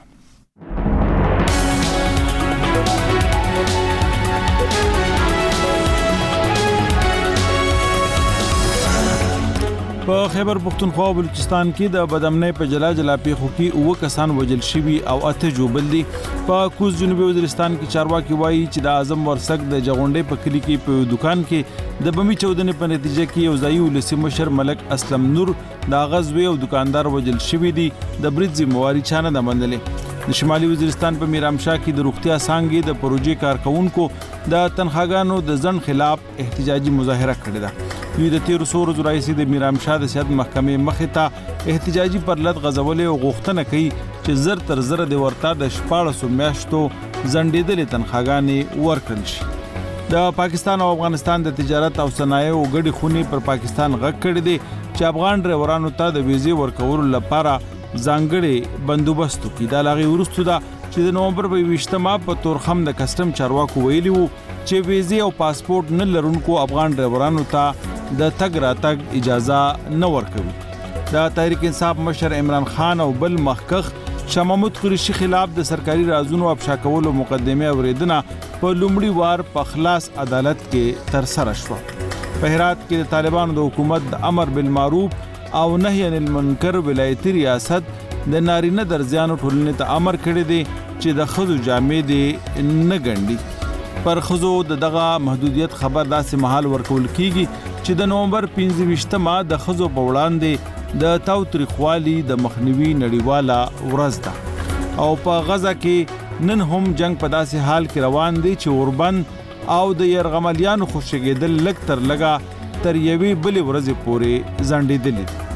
په خیبر پختونخوا او بلوچستان کې د بدامنۍ په جلا جلا پیښو کې 9 کسان وژل شوي او 8 جوبل دي. په کوز جنوبي وزیرستان کې چارواکي وایي چې د اعظم ورسک د جغونډې په کلی کې په دکان کې د بمي چودنې په نتیجه کې یو ځایي ولسی مشر ملک اسلم نور د غزوی او دکاندار وژل شوي دي. د برید ذمہواری چانه د منلې. د شمالي وزیرستان په میرامشاه کې د روغتیا څانګې د پروژې کارکونکو د تنخواګانو د ځنډ خلاف احتجاجي مظاهره کړې ده. دوی د 1300 ورځې راځي د میرامشاه د صحت محکمې مخې ته احتجاجي پرلط غزولې او غوښتنه کوي چې زر تر زر د ورتا د 14 میاشتو ځنډېدلې تنخواګانې ورکړل شي. د پاکستان او افغانستان د تجارت او صنایعو غړي خونی پر پاکستان غږ کړی دی چې افغان ډرایورانو ته د ویزې ورکولو لپاره ځانګړي بندوبست وکړي. دا لاغي ورستو ده چې د نومبر په 20مه په تورخم د کسٹم چارواکو ویلي وو چې ویزې او پاسپورت نه لرونکو افغان ډرایورانو ته د تګ راتګ اجازه نه ورکوي. د تحریک انصاف مشر عمران خان او بل مخکخ شاه محمود قریشي خلاف د سرکاري رازونو افشا کولو مقدمه اوریدنه په لومړي وار په خلاص عدالت کې تر سره شو. په هرات کې د طالبانو د حکومت د امر بالمعروف او نهي عن المنکر ولایتي ریاست د نارینه درځانو ټولنې ته امر کړی دی چې د خزو جامې دي نه ګنډي. پر خزو دغه محدودیت خبر داسې محل ورکول کیږي چې د نومبر 15مه د خزو په وړاندې د تاوتریخوالي د مخنیوي نړیواله ورځ ده او په غزه کې نن هم جنگ په داسې حال کې روان دی چې اوربند او د يرغملیانو خوشګېدل لګ تر لګا تر یوې بلې ورځې پورې ځنډېدلې دي.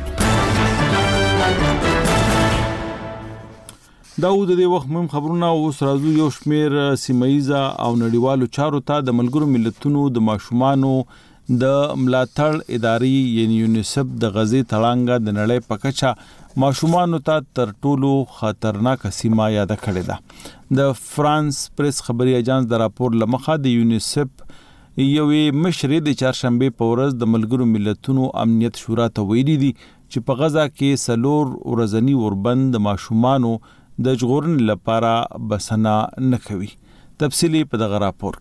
دا د دې وخت مهم خبرونه اوس راځو یو شمیر سیمایزه او نړیوالو چارو ته. د ملګرو ملتونو د ماشومانو د ملاتړ ادارې یعنی یونیسف د غزې تړانګه د نړۍ په کچه ماشومانو ته تر ټولو خطرناک سیمه یاد کړې ده. د فرانس پریس خبري اژانس د راپور لمخه د یونیسف یوې مشرې د چهارشنبه په ورځ د ملګرو ملتونو امنیت شورا ته ویلي دي چې په غزه کې سلور ورځنی اوربند د ماشومانو د ژغورنې لپاره بسنه نه کوي. تفصیلی په دغه راپور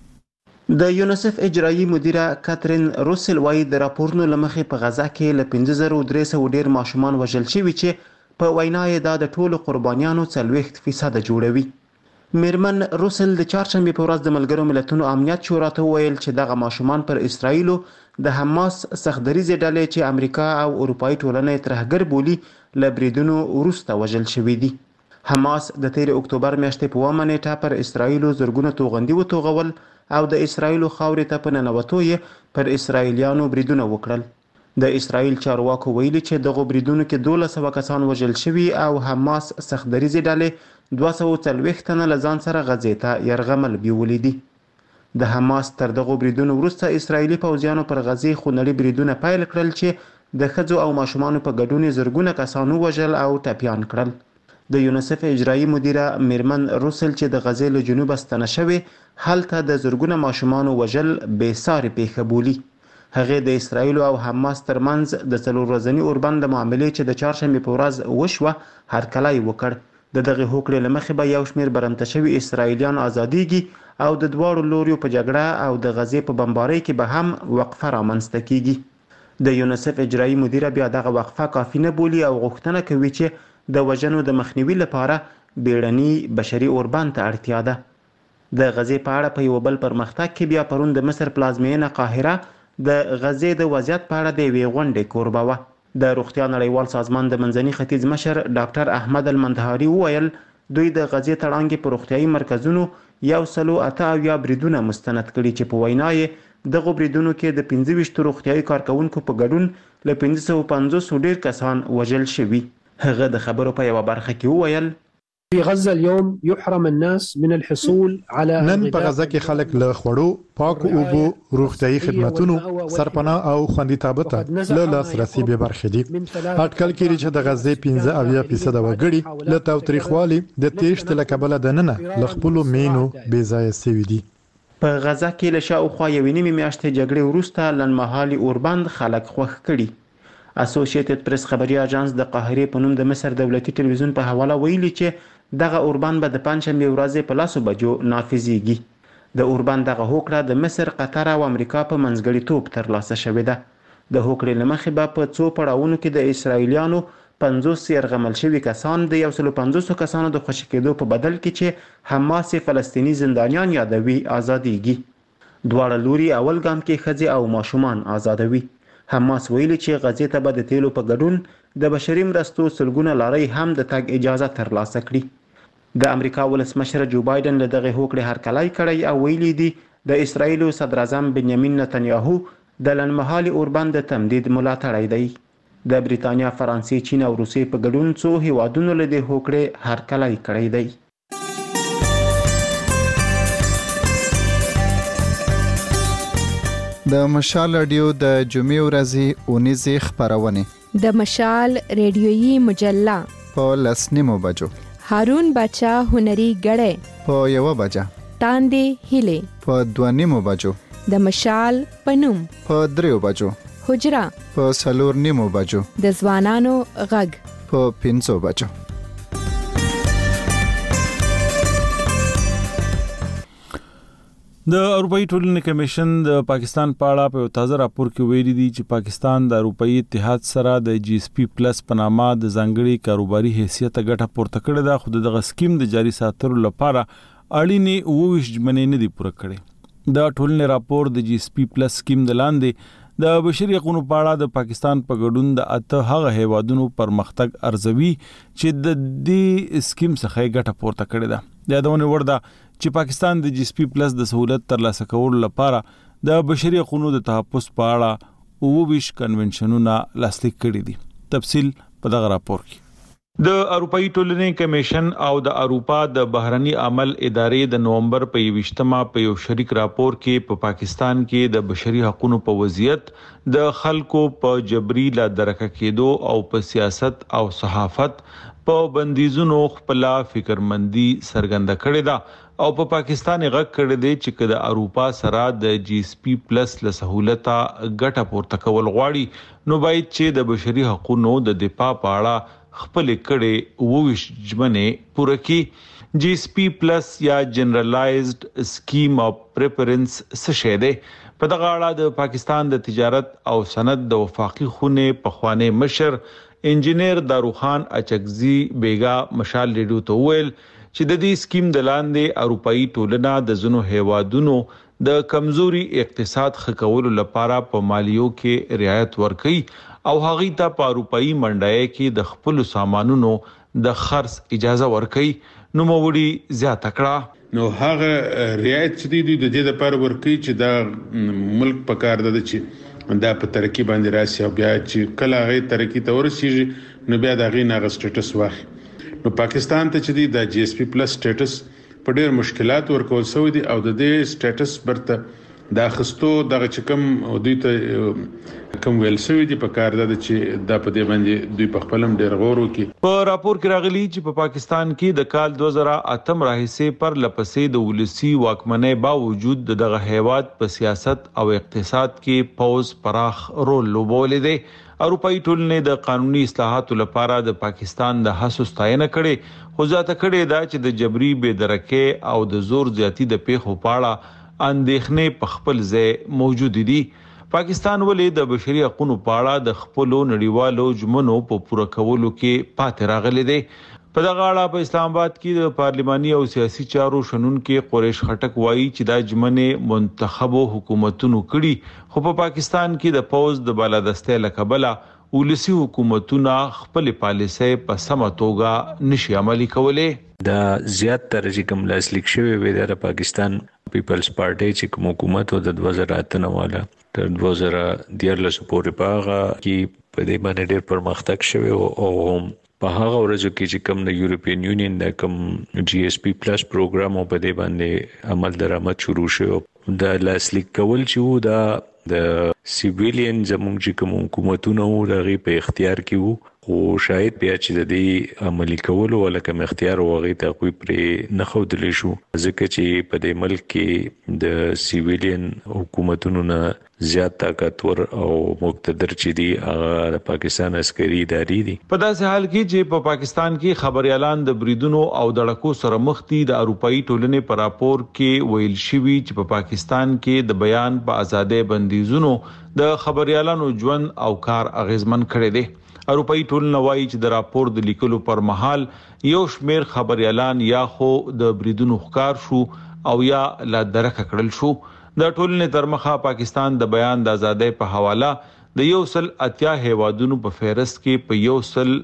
کې د یونیسف اجرایی مدیره کاترین روسل وايي د راپورونو لمخې په غزا کې ل 5300 ډیر ماشومان وژل شوي چې په وینا یې د ټولو قربانیانو 40% جوړوي. میرمن روسل د چهارشنبه په ورځ د ملګرو ملتونو امنیت شورا ته ویل چې دغه ماشومان پر اسرایلو د حماس سختدریزې ډلې چې امریکا او اروپאי ټولنې ترهګر بولی ل بریدونو وروسته وژل شوي دي. حماس د 13 اکتوبر میاشتې په ومه نیټه پر اسرایلو زرګونه توغندي وتوغول او د اسرایلو خاورې ته په ننوتو یې پر اسرایلیانو بریدونه وکړل. د اسرایل چارواکو ویلي چې دغه بریدونو کې 1200 کسان وژل شوي او حماس سختدریزې ډلې 240 تنه لزان سره غزې ته يرغمل بیولې دي. د حماس تر دغه بریدونو وروسته اسرایلی پوځیانو پر غزې خونړي بریدونه پیل کړل چې د ښځو او ماشومانو په ګډون زرګونه کسانو وژل او ټپيان کړل. د یونیسف اجرایی مدیره میرمن روسل چې د غزې له جنوب ستنه شوی هلته د زرګونه ماشومان وژل بې ساري پیښه بولی. هغه د اسرایل او حماس ترمنځ د څلور ورځنی اوربند معاملې چې د چهارشنبه په ورځ وشوه هرکلی وکړ. د دغه هوکړې لمخې به یو شمیر برمته شوي اسرایلیان ازاديږي او د دواړو لوریو په جګړه او د غزې په بمبارۍ کې به هم وقفه رامنځته کیږي. د یونیسف اجرایی مدیره بیا دغه وقفه کافی نه بولی او غوښتنه کوي چې د وژنو د مخنیوي لپاره بیړني بشري اوربند ته اړتیا ده. د غزې په اړه په یو بل پرمختګ کې بیا پرون د مصر پلازمینه قاهره د غزې د وضعیت په اړه د یوې غونډې کوربه وه. د روغتیا نړیوال سازمان د منځني ختیځ مشر ډاکټر احمد المندهاري وویل دوی د غزې تړانګې په روغتیايي مرکزونو 188 بریدونه مستند کړي چې په وینا یې دغه بریدونو کې د 25 روغتیايي کارکونکو په ګډون له 550 ډیر کسان وژل شوي. هغه د خبرو په یو برخه کې وویل في غزة اليوم يحرم الناس من الحصول على نن په غزه کې خلک له خوړو، پاکو اوبو، روغتيایي خدماتونو، سرپناه او خوندیتابه ته له لاسرسي به برخې دي. اټکل کړي چې د غزې 15% وګړي له تاوتریخوالي د تیښت له کبله د ننه له خپلو مینو بې ځایه سوي دي. په غزه کې له شاوخوا یوې نیمې میاشتې جګړې وروسته لنډمهالي اوربند خلک خوښ کړي. اسوسییټډ پریس خبري اژانس د قاهرې په نوم د مصر دولتي ټلویزیون په حواله ویلي چې دغه اوربند به د پنځشنبه ورځې په 10 بجو نافذيږي. د اوربند دغه هوکړه د مصر، قطر او امریکا په منځګړیتوب ترلاسه شوې ده. د هوکړې له مخې به په څو پړاوونو کې د اسرایلیانو 50 يرغمل شوي کسان د 150 کسانو د خوشي کېدو په بدل کې چې حماس فلسطینی زندانیان یادوي آزادېږي. دواړه لوري اول ګام کې ښځې او ماشومان آزادوي. حماس ویلي چې غزې ته به د تیلو په ګډون د بشري مرستو سلګونه لارۍ هم د تګ اجازه ترلاسه کړي. د امریکا ولسمشر جو بایدن له دغه هوکړې هرکلی کړی او ویلي دي د اسرایل صدر اعظم بنیامین نتنیاهو د لنډمهالي اوربند د تمدید ملاتړی دی. د بریتانیا، فرانسې، چین او روسیې په ګډون څو هیوادونو له دې هوکړې هرکلی کړی دی. د مشال رادیو د جمعې ورځې اونیزې خبرونه د مشال ریډیویي مجله په 10:30 بجو، هارون بچا هنري غړې په 1 بجه، تاندې هیله په 2:30 بجو، د مشال پنوم په 3 بجو، حجرا په 4:30 بجو، د ځوانانو غږ په 5 بجو. د اروپאי ټولنې کمیشن د پاکستان په اړه په تازه راپور کې ویلي دي چې پاکستان د اروپאי اتحاد سره د جی اس پی پلس په نامه د ځانګړي کاروباري حیثیت ګټه پورته کړې ده، خو دغه سکیم د جاري ساتلو لپاره اړینې 29 جمنې نه دي پوره کړې. د ټولنې راپور د جی اس پی پلس سکیم د لاندې د بشري حقوقو په اړه د پاکستان په ګډون د اته هغه هیوادونو پرمختګ ارزوي چې د دې سکیم څخه ګټه پورته کړې ده. یادونه ورده چې پاکستان د جی اس پی پلس د سہولت ترلاسه کولو لپاره د بشري حقوقو د تحفظ په اړه 29 کنونشنونه لاسلیک کړي دي. تفصیل په دغه راپور کې. د اروپאי ټولنې کمیشن او د اروپا د بهرني عمل ادارې د نومبر په 21مه په یو شریک راپور کې په پاکستان کې د بشري حقوقو په وضعیت، د خلکو په جبري لا درکه کېدو او په سیاست او صحافت په بندیزونو خپل فکرمندي څرګنده کړې ده او په پاکستان غږ کړی دی چې د اروپا سره د جی اس پی پلس له سہولته ګټه پورته کول غواړي نو باید چې د بشري حقوقو د دفاع په اړه خپل کړي 29 جمنې پوره کړي. جی اس پی پلس یا جنرالایزډ سکیم اف پریفرنس څه شی دی؟ په دغه اړه د پاکستان د تجارت او صنعت د وفاقي خونې پخوانی مشر انجینیر داروخان اچکزي بیگا مشال ریډیو ته ویل چې د دې سکیم د لاندې اروپאי ټولنه د زنو هیوادونو د کمزوري اقتصاد خکولو لپاره په مالیو کې رعایت ورکړي او هغه ته په اروپאי منډای کې د خپل سامانونو د خرڅ اجازه ورکړي نو موړي زیاته کړه. نو هغه رعایت چې دی د دې لپاره ورکړي چې دا ملک په کار ده چې دا په ترقی باندې راسي او بیا چې کله هغه ترقی ته ورسیږي نو بیا دا غي ناغه سټیټس واخلي. نو پاکستان ته چې دی د جی اس پی پلس سټیټس په ډېر مشکلات ورکول شوی دی او د دې سټیټس برته د اخستو دغه چکم او دوی ته کوم ویل شوی دی په کار ده چې د په دې باندې دوی په خپلم ډېر غور وکړي. په راپور کې راغلی چې په پاکستان کې د کال 2008 راهیسې پر لپسې د ولسی واکمنۍ باوجود دغه هیواد په سیاست او اقتصاد کې پوز پراخ رول لوبولې دی. اروپאי ټولنې د قانوني اصلاحاتو لپاره د پاکستان د هڅو ستاینه کړې، خو ځاته کړې دا چې د جبري بې درکه او د زور زیاتی د پیښو پاړه اندېښنې په خپل ځای موجود دي. پاکستان ولې د بشري حقوقو په اړه د خپل نړیوالو ژمنو په پوره کولو کې پاتې راغلی دی. په دغه اړه په اسلام آباد کې د پارلماني او سیاسي چارو شنن کې قریش خټک وایي چې دا ژمنې منتخبو حکومتونو کړي، خو په پاکستان کې د پوز د بالادستۍ لکبله ولسی حکومتونه خپل پالیسۍ په سمه توګه نشي عملي کولای. دا زیات تر چې کوم لاسلیک شوی وي د پاکستان پیپلز پارټي چې کوم حکومت او د 2008 والا تر 2013 پورې پاغه کې په دې باندې ډېر پرمختګ شوی او په هغه ورځو کې چې کوم د یورپین یونین د کوم GSP پلس پروګرام په دې باندې عمل درآمد شروع شو د لاسلیک کول چې دا د سیویلین زموږ چې کوم حکومتونه وو دغه په اختیار کې وو خو شاید بیا چې د دې عملی کولو ولکه اختیار وغه ته کوئی پرې نه خودلی شو ځکه چې په دې ملک کې د سیویلین حکومتونو نه زیات طاقتور او مقتدر چې دي هغه د پاکستان عسکري ادارې دي. په داسې حال کې چې په پاکستان کې خبريالان د بریدونو او دړکو سره مخ دي د اروپאי ټولنې پر راپور کې ویل شوی چې په پاکستان کې د بیان په ازادۍ بندیزونو د خبريالانو ژوند او کار اغیزمن کړي دي. اروپאי ټولنه وایي چې د راپور د لیکلو پر مهال یو شمیر خبريالان یا خو د بریدونو ښکار شو او یا لا درکه کړل شو. د ټولنې ترمخه پاکستان د بیان د ازادۍ په حواله د 180 هیوادونو په فهرست کې په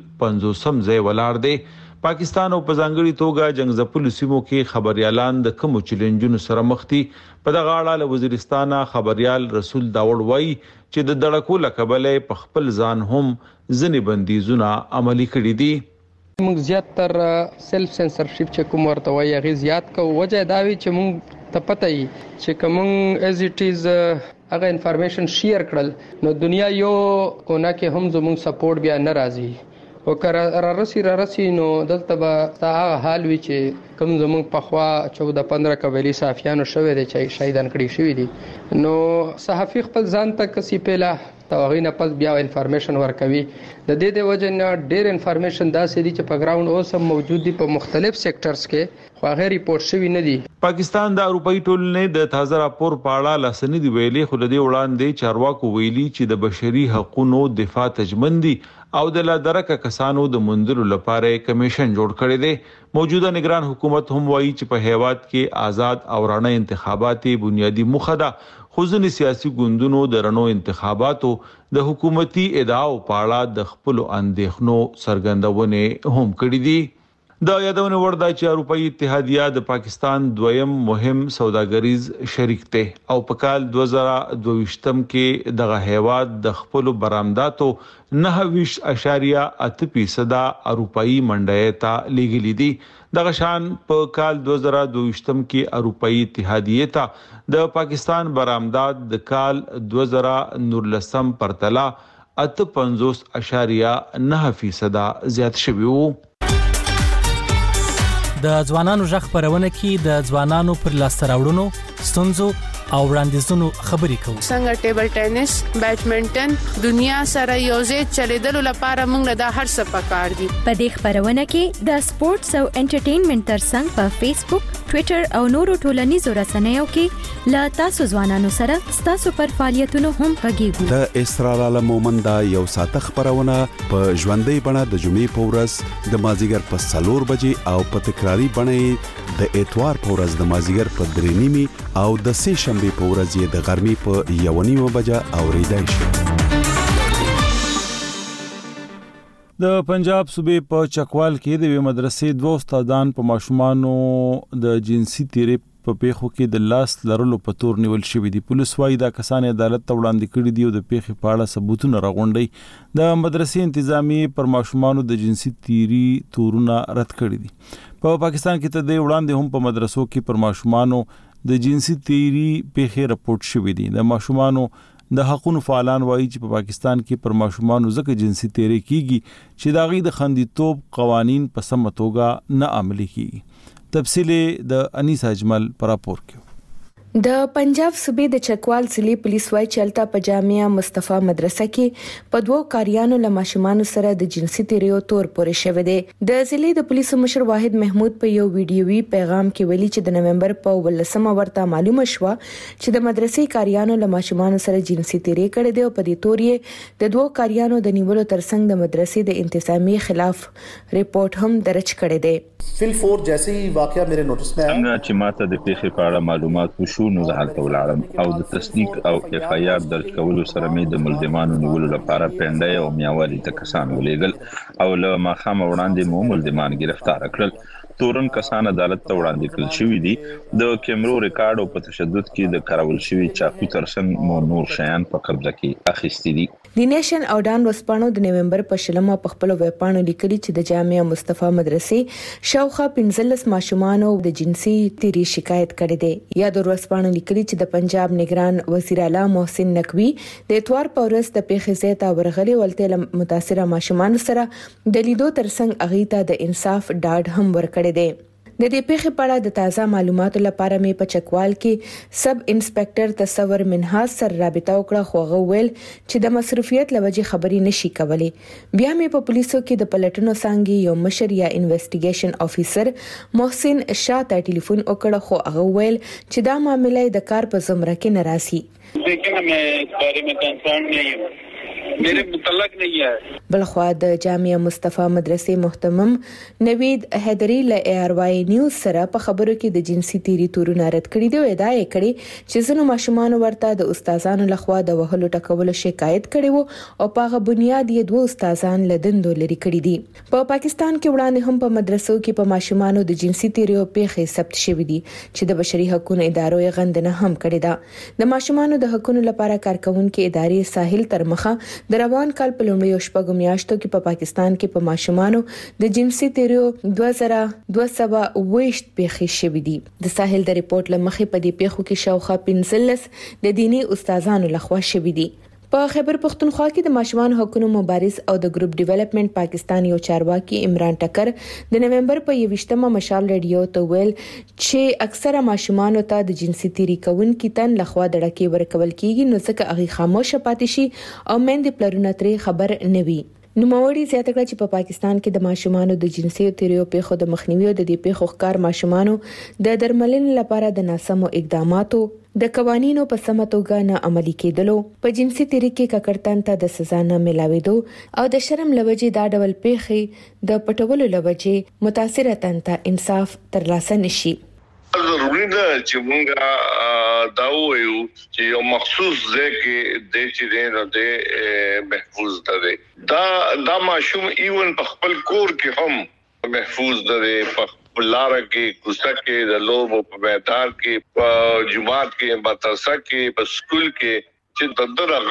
150 ځای ولاړ دی. پاکستان او په ځانګړي توګه جنگزپل سیمو کې خبريالان د کوم چیلنجونو سره مخ دي. په دغه اړه له وزیرستان خبريال رسول داوود وایي چې د دړکو لکبلې په خپل ځان هم ځنې بندیزونه عملي کړي دي. موږ زیاتر سلف سنسرشپ چې کوم ورته وایي هغه زیات کو وجه دا وی چې موږ ته پته یي چې کوم از اټ از هغه انفارمیشن شیر کړل نو دنیا یو کونه کې هم زموږ سپورټ بیا ناراضي او را رسی نو دلته به تا حال وی چې کوم زموږ په خوا 14-15 قبایلی صحافیانو شوې دي چې شهیدان کړي شوی دي نو صحافي خپل ځان ته کسي پیلا توغې نه پس بیا انفارمیشن ورکوي د دې وجه نه ډېر انفارمیشن داسې دي چې په ګراوند اوس هم موجود دي په مختلف سېکټرز کې خو هغه ریپورت شوی نه دي. پاکستان د اروپאי ټولنې د تازه راپور په اړه لاسنی دی ویلي خو د دې وړاندې چارواکو ویلي چې د بشري حقوقو دفاع تجمن دي او د لادرکه کسانو د مندلو لپاره کمیشن جوړ کړی دی. موجوده نگران حکومت هم وایي چې په هیواد کې آزاد او رڼا انتخابات بنیادی موخه ده خو ځینې سیاسي ګوندونو د رڼو انتخاباتو د حکومتي ادعاو په اړه د خپل اندېښنو څرګندونه هم کړې دي. د یادونه وردا چې اروپאי اتحادیه د پاکستان دویم مهم سوداګریز شریک ته او په کال 2022 کې دغه هیواد د خپل برآمداتو 9.8% اروپאי منډه ته لیږلي دي. دغه شان په کال 2022 کې اروپאי اتحادیه ته د پاکستان برآمدات د کال 2019 پرتله 58.9% زیات شوي وو. د ځوانانو ژغ خبرونه کې د ځوانانو پر لاسته راوړنو ستونزو او وړاندیزونو خبرې کوو. څنګه ټیبل ټینس، بیډمنټن دنیا سره یوځای چلیدلو لپاره موږ د هر څه پکار دي. په دې خبرونه کې د سپورتس او انټرټینمنټ ترڅنګ په فیسبوک، ټوئیټر او نورو ټولنیزو رسنیو کې لا تاسو ځوانانو سره تاسو پر فعالیتونو هم غږیږو. د اسرار عالم مومند یو ساته خبرونه په ژوندۍ بڼه د جمعې په ورځ د مازیګر په 4 بجې او په تکراری بڼه د اتوار په ورځ د مازیګر په 3:30 او د سه شنبه په ورځ د غرمې په 1:30 بجه اوریدای شي. د پنجاب صوبې په چکوال کې د مدرسې 2 استادان په ماشومانو د جنسي تیرې په پیښو کې د لاس لرلو په تور نیول شوی دي. پولیس وايي دا کسان عدالت ته وړاندې کړي دي او د پیښې په اړه ثبوتونه راغونډي. د مدرسې انتظامی پر ماشومانو د جنسي تیري تورونه رد کړي دي. په پاکستان کې ته د وړاندې هم په مدرسو کې پر ماشومانو د جنسي تیري پیښې راپورټ شوې دي. د ماشومانو د حقوقو فعالان وایي چې په پاکستان کې پر ماشومانو ځکه جنسي تیري کیږي چې داغي د خندیتوب قوانين په سم توګه نه عملي کیږي. تفصیل د انیس اجمل پر راپور کې. د پنجاب صوبې د چکوال ضلع پولیس وايي چلتا په جامعه مصطفی مدرسه کې په 2 کاریانو له ماشومانو سره د جنسي تیریو تور پورې شوه دي. د ضلع د پولیسو مشر واحد محمود په یو ویډیوي پیغام کې ویلي چې د نومبر په 18 ورته معلومه شوه چې د مدرسې کاریانو له ماشومانو سره جنسي تیری کړي دي او په دې تور یې د 2 کاریانو د نیولو ترڅنګ د مدرسې د انتظامی خلاف ریپورت هم درج کړی دی. فل 4 جیسے ہی واقعہ میرے نوٹس میں څنګه چې ماته د پیښې په اړه معلومات وشو شو نو زه هلته ولاړم او د تصدیق او اف آی آر درج کولو سره مې د ملزمانو نیولو لپاره پنده او میاوالي ته کسان ولېږل او له ماخام وړاندې مو ملزمان گرفتار کړل. تورن کسان عدالت ته وړاندې کړل شوی دي. د کیمرو ریکارډ او په تشدد کې د کارول شوی چاقو ترڅنګ مو نور شیان په قبضه کې اخیستي دي. د نیشن او ډان ورسپانو د نومبر په شلمه په خپل ویبپاڼو لیکلي چې د جامعه مصطفی مدرسې شاوخوا 15 ماشومان د جنسي تیری شکایت کړي دي. یا د ورسپانو لیکلي چې د پنجاب نگران وزیر اعلی محسن نقوی د اتوار په ورځ د پیښې ځای ته ورغلي ولته متاثره ماشومان سره د لیدو ترڅنګ اغیته د انصاف ډاډ هم ورکړي دي. د دې پیښې په اړه د تازه معلوماتو لپاره مې په چکوال کې سب انسپکټر تصور منهاز سره رابطه وکړه خو هغه ویل چې د مصروفیت لوجې خبري نشي کولای. بیا مې په پولیسو کې د پلټنو څنګه یو مشر یا انویسټیګیشن افیسر محسن شاه ته ټلیفون وکړ خو هغه ویل چې دا معاملې د کار په زمره کې نه راسي. लेकिन मैं इस बारे में कंसर्न नहीं हूँ, मेरे मुतल्लक नहीं है. بلخوا د جامعه مصطفی مدرسې محتمم نوید حیدری له ARY نیوز سره په خبرو کې د جنسي تیری تورونه رد کړي دی او ادعا یې کړې چې ځینو ماشومان ورته د استادانو لخوا د وهلو ټکولو شکایت کړي وو او په هغه بنیاد یې دوه استادان له دندو لري کړي دي. په پاکستان کې وړاندې هم په مدرسو کې په ماشومانو د جنسي تیریو پیښې ثبت شوې دي چې د بشري حقوقو ادارو یې غندنه هم کړې ده. د ماشومانو د حقوقو لپاره کارکونکو ادارې ساحل تر مخه د روان کال په لومړیو شپږو میاشتو کې په پاکستان کې په ماشومانو د جنسي تیریو 2220 پیښې شوې دي. د ساحل د ریپورت لمخې په دې پیښو کې شاوخوا 15 د دینی استادانو لخوا شوې دي. په خیبر پختونخوا کې د ماشومان حقوقو مبارز او د ګروپ ډیولپمنٹ پاکستان یو چارواکي عمران ټکر د نومبر په 28مه مشال ریډیو ته ویل چې اکثره ماشومان ته د جنسي تیری کوونکو تن لخوا دړکې ورکول کیږي نو ځکه هغه خاموش پاتې شي او مېندې پلرونه ترې خبر نه وي. نوموړي زیاته کړه چې په پاکستان کې د ماشومانو د جنسي تیریو پیښو د مخنیوي او د دې پیښو ښکار ماشومانو د درملنې لپاره د ناسمو اقداماتو د قوانینو په سمه توګه نه عملي کېدلو په جنسي تیری کې ککړتن ته د سزا نه ملاوېدو او د شرم لوجې دا ډول پیښې د پټولو لوجې متاثره تن ته انصاف ترلاسه نشي. ضروري ده چې موږ دا وایو چې یو مخصوص ځای کې د چې د محفوظ ده. دا ماشوم ایون په خپل کور کې هم محفوظ ده، په لار کې کوڅه کې د لوبو په میدان کې په جماعت کې مدرسه کې په سکول کې چې دغه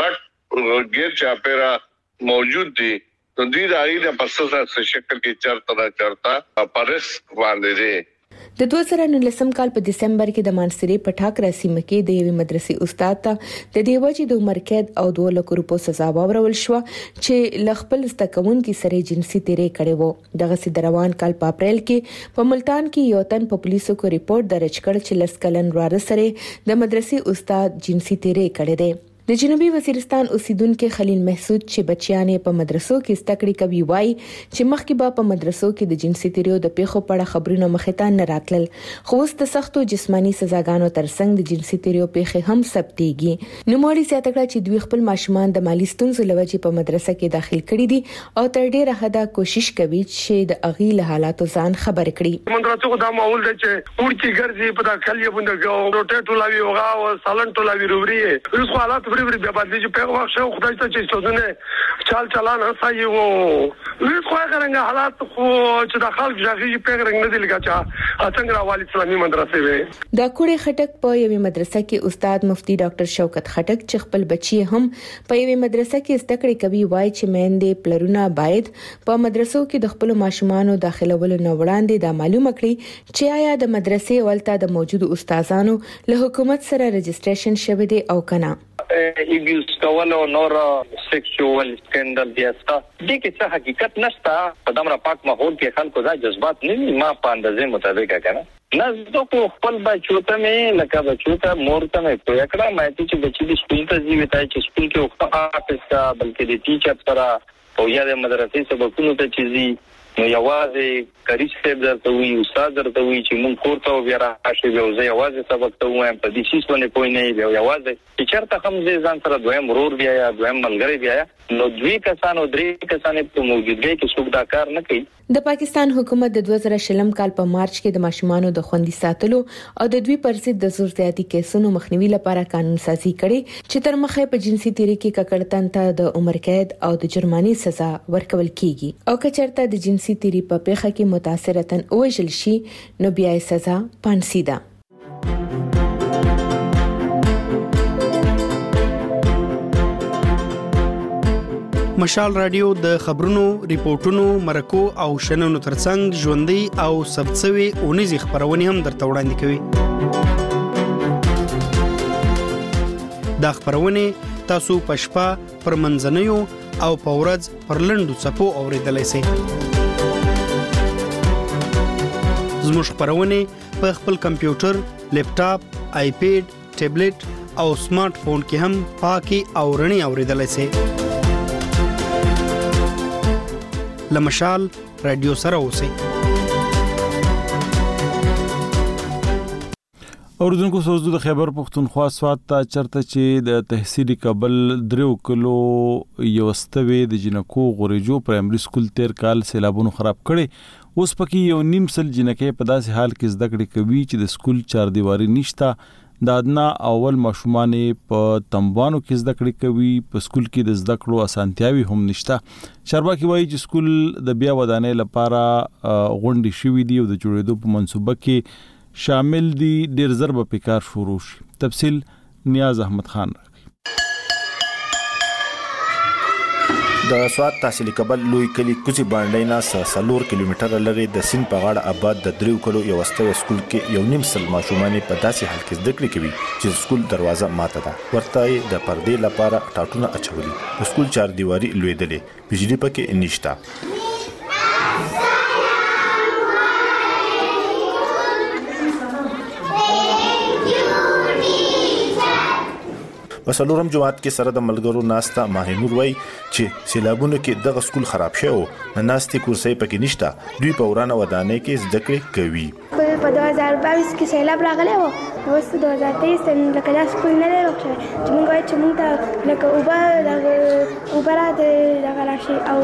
غټ غیر چاپیرا موجود دي. نو دې راځي په اساس شکل کې چرته پرس باندې دي. د 2019 کال په دسمبر کې د مانسری پټاک رسمه کې د یوې مدرسې استاد ته د دیوجې د عمر قید او 2 لک روپو سزا ورول شو چې لخپل استکونکو سره جنسي تیری کړي وو. دغه سي روان کال په اپریل کې په ملتان کې یو تن په پولیسو کو ریپورت درج کړ چې لسکلن واره سره د مدرسې استاد جنسي تیری کړي دي. د جنوبي وزیرستان اوسیدونکو خلیل محسود چې بچیان په مدرسو کې استکړې کوي وای چې مخکې به په مدرسو کې د جنسي تیریو د پیښو په اړه خبرونه مخې ته نه راتلل خو اوس د سختو جسمانی سزاګانو ترڅنګ د جنسي تیریو پیښې هم ثبتېږي. نوموړي زیاته کړه چې دوی خپل ماشومان د مالی ستونزو لوجې په مدرسه کې داخل کړي دي او تر ډیره حده کوشش کوي چې د اغي له حالاتو ځان خبر کړي. مدرسو دا ماحول دی چې ورتي ګرځي په داخل یې باندې روټیټ ولاوي اوغا او سالن ټولاوي روبري اوس حالات بیا باندې چې په وخت شو خدای ته چې ستونه چال چلان هڅایي وو وی خو هغه حالات خو چې د خلک ځاګي په رنګ نه دي لګاچا څنګه راوالي اسلامي مدرسې وي. د کوړې خټک په یوې مدرسه کې استاد مفتي ډاکټر شوکت خټک چې خپل بچي هم په یوې مدرسه کې استکړې کوي وای چې مېندې پلرونه باید په مدرسو کې د خپل ماشومانو داخلولو نه وړاندې دا معلومه کړي چې آیا د مدرسې ولته د موجودو استادانو له حکومت سره رجسټریشن شوی دی او کنه. ایبیوز کول او نور سیکشوال سکندل دیاستا دې کې څه حقیقت نشته. په دمر پاک ماحول کې خلکو دا جذبات نه ما په اندازې مطابق کنه نه زه خو خپل بچو ته مې لکه بچو ته مور ته مې کوی کړه مې چې بچی د سکول ته ځي وتا چې سکول کې وخت آفس کا بلکې د ټیچر سره او یا د مدرسې سبقونو ته چیزي نو یوازې کریش صاحب درته وی استاد درته وی چې مونږ کوړه بیا راشي به زه یوازې سبق ته وایم په دې شي باندې پوي نه دی یوازې چې چرته هم ځان سره دویم مرور بیا یا دویم ملګری بیا نو دوی کسانو درې کسانې په موجودګۍ کې څوک دا کار نه کوي. د پاکستان حکومت د 2020 کال په مارچ کې د ماشومانو د خوندي ساتلو او د دوی پر ضد د زور زیاتی کیسونو مخنیوي لپاره قانون سازي کړي چې تر مخه په جنسي تیری کې ککړتن ته د عمر قید او د جرماني سزا ورکول کیږي او کچرته د جنسي تیری په پیښه کې متاثرتن وژل شي نو بیا سزا پانسي ده. مشال رادیو د خبرونو، ریپورتونو، مرکو او شننو ترڅنګ ژوندۍ او ثبتسوي اونیزي خبرونه هم درته وړاندې کوي. دا خبرونه تاسو په شپه پر منځنیو او په ورځ پر لنډو څپو اوریدلای شئ. زموږ خبرونه په خپل کمپیوټر، لیپټاپ، آیپیډ، ټابلیټ او سمارټ فون کې هم پاکي او رڼي اوریدلای شئ. لمشال رادیو سره اوسئ. اوردونکو سوزو د خیبر پختونخوا سوات ته چرته چې د تحصیلي کابل دریو کلو یوستوي د جنکو غوریجو پرایمري سکول تیر کال سیلابونو خراب کړي. اوس پکې یو نیم سل جنکې په داسې حال کې زده کړې کوي چې د سکول چار دیواري نشته. د ادنا اول ماشومان په تموانو کې زده کړې کوي. په سکول کې د زده کړو اسانتیاوي هم نشته. شرباکي وایي چې سکول د بیا ودانۍ لپاره غونډې شوې دي او د جوړېدو په منصوبه کې شامل دي. ډېر زر به پکار شروع شي. تفصیل نیاز احمد خان. د سوات تحصیلي کابل لوی کلی کوڅې باندې نه 3 کیلومتره لري د سین په غاړه آباد د دریو کلو یو واستوي سکول کې یو نیم سل ماشومان په داسې حال کې زده کړې کوي چې سکول دروازه ماته ده. ورته د پردې لپاره ټاټونه اچولي. د سکول چار دیواري لویدلې، بجلی پکې نشته. په څلورم جماعت کې سره د ملګرو ناستا ماهنور وای چې سیلابونو کې دغه سکول خراب شو نه ناستي کورسۍ پکې نشته. دوی په ورانه ودانۍ کې زده کړې کوي. په 2022 کې سیلاب راغلی و نو اوس 2023 لکه دا سکول نه دی روغ شوی چې موږ وایو چې موږ ته لکه اوبه دغه راشي او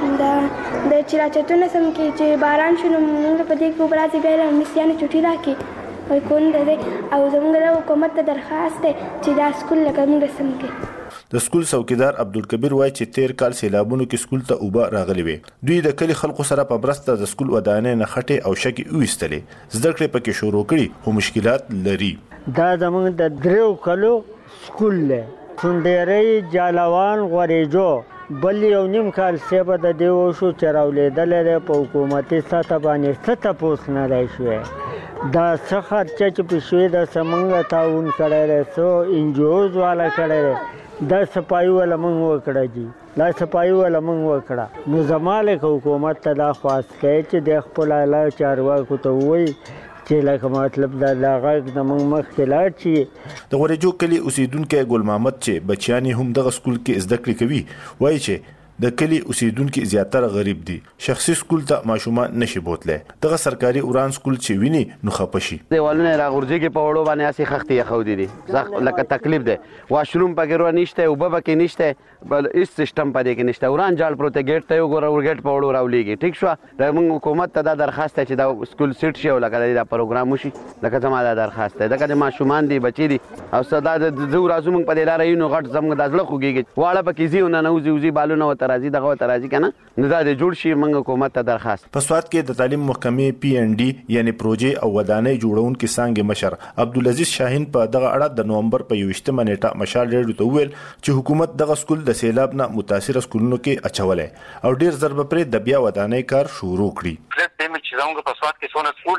د چې راچتونه سم کې چې باران شو نو موږ په دې کې اوبه راځي بیا له مصریانو چوټي راکړي وای کون ده او زموږ د حکومت ته درخواست دی چې دا سکول لکه موږ سم کې. د سکول څوکیدار عبدالکبیر وای چې تیر کال سیلابونو کې سکول ته اوبه راغلي وي. دوی د کلی خلکو سره په برسته د سکول ودانۍ نه خټې او شکی وېستلې. زده کړې پکې شروع کړي خو مشکلات لري. دا زموږ د دریو کلو سکول دی. سندېری جالوان غوریجو بل یو نیم کال سیبه د دیو شو چراولېدل لري په حکومتي سطح باندې څه پوس نه دی شوی. دا څه خرچه چې په شوی د سمنګ تعاون کړی سو انجوز والا کړی دا صفایي ولا موږ وکړه جی لا صفایي ولا موږ وکړه. نو زماله حکومت ته دا خواست کوي چې د خپل اعلی چارواکو ته وایي چې لکه مطلب دا غږ د موږ مخکلات شي. د غوریجو کلی اوسیدونکو ګل محمد چې بچیان هم دغه سکول کې زده کړې کوي وایي چې د کلی اوسیدونکو زیاتره غریب دي. شخصي سکول ته ماشومان نشي بوتله. دغه سرکاري اوران سکول چې ویني نو خپشي. دیوالونه راغورځي کې په وړو باندې اسي خختي خودي دي. زخ لکه تکلیف ده. واشروم پکې رو نشته او به پکې نشته بل هیڅ سیستم پدې کې نشته. اوران جال پروت گیټ ته وګوره ور گیټ په وړو راولېږي. ټیک شو. د موږ حکومت ته دا درخواست چې دا سکول سیټ شي او لکه دا پروګرام وشي. لکه زما دا درخواست ده. دغه ماشومان دي بچي دي او صدا د زو راځو موږ په دې لارې نو غټ زموږ د ځل خوږي. واړه پکې زیونه نه وزي بالونه ترازی دغه ترازی کنه نه دا جوړ شي. موږ حکومت ته درخواست. په سوات کې د تعلیم محکمې پی ان ډي یعنی پروژې او ودانۍ جوړونکو څنګه مشر عبدالعزيز شاهین په دغه اړه د نومبر په 28 نیټه مشال ریډیو ته ویل چې حکومت دغه سکول د سیلاب نه متاثر سکولونو کې اچولې او ډیر ضرب پرې د بیا ودانۍ کار شروع کړي. چې زموږ په سوات کې څونه سکول دي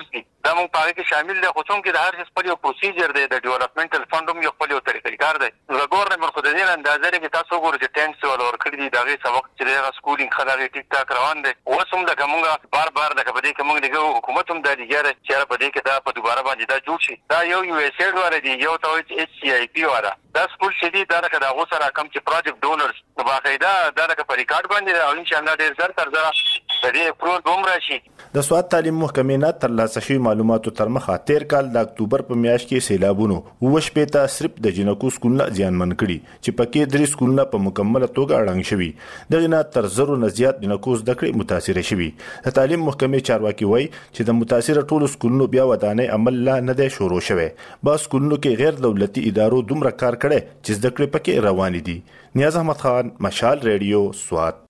دا موږ پاره کې شامل دي. خو څوم کې د هر څه خپل یو پروسیجر دی، د ډیولپمنټل فند هم یو خپل یو طریقې کار دی. د ګورنمنت خو د دې اندازې کې تاسو ګورئ چې ټینکس ولور کړی دي دغه سبق چې د سکولینګ خدای ټیک ټاک روان دي. اوس هم د کومه بار د کبدي کومه د حکومت هم د دیګره چې په دې کې دا په دوباره باندې دا جوړ شي. دا یو اس ایډ ور دي، یو ته ایچ سی آی پی وره دا سکول چې دي دا د هغه سره کم چې پروجیکټ ډونرز په باقاعده دا په ریکارډ باندې او ان شاء الله ډیر زر تر زره د دې پرو دوم راشي. د سواد تعلیم محکمې نه ترلاسه شوي معلوماتو تر مخه 13 کال د اکتوبر په میاشت کې سیلابونو وشپېته صرف د جنکو سکولونه زیانمن کړي چې پکې 3 سکولونه په مکمله توګه اړنګ شوي. دغه نه تر زرو نه زیات جنکو زده کړې متاثر شوي. د تعلیم محکمې چارواکي وایي چې د متاثر ټولو سکولونو بیا ودانۍ عمل لا نه دی شروع شوی. با سکولونو کې غیر دولتي ادارو دومره کار کړي چې زده کړې پکې روان دي. نیاز احمد خان، مشال ریډیو، سواد.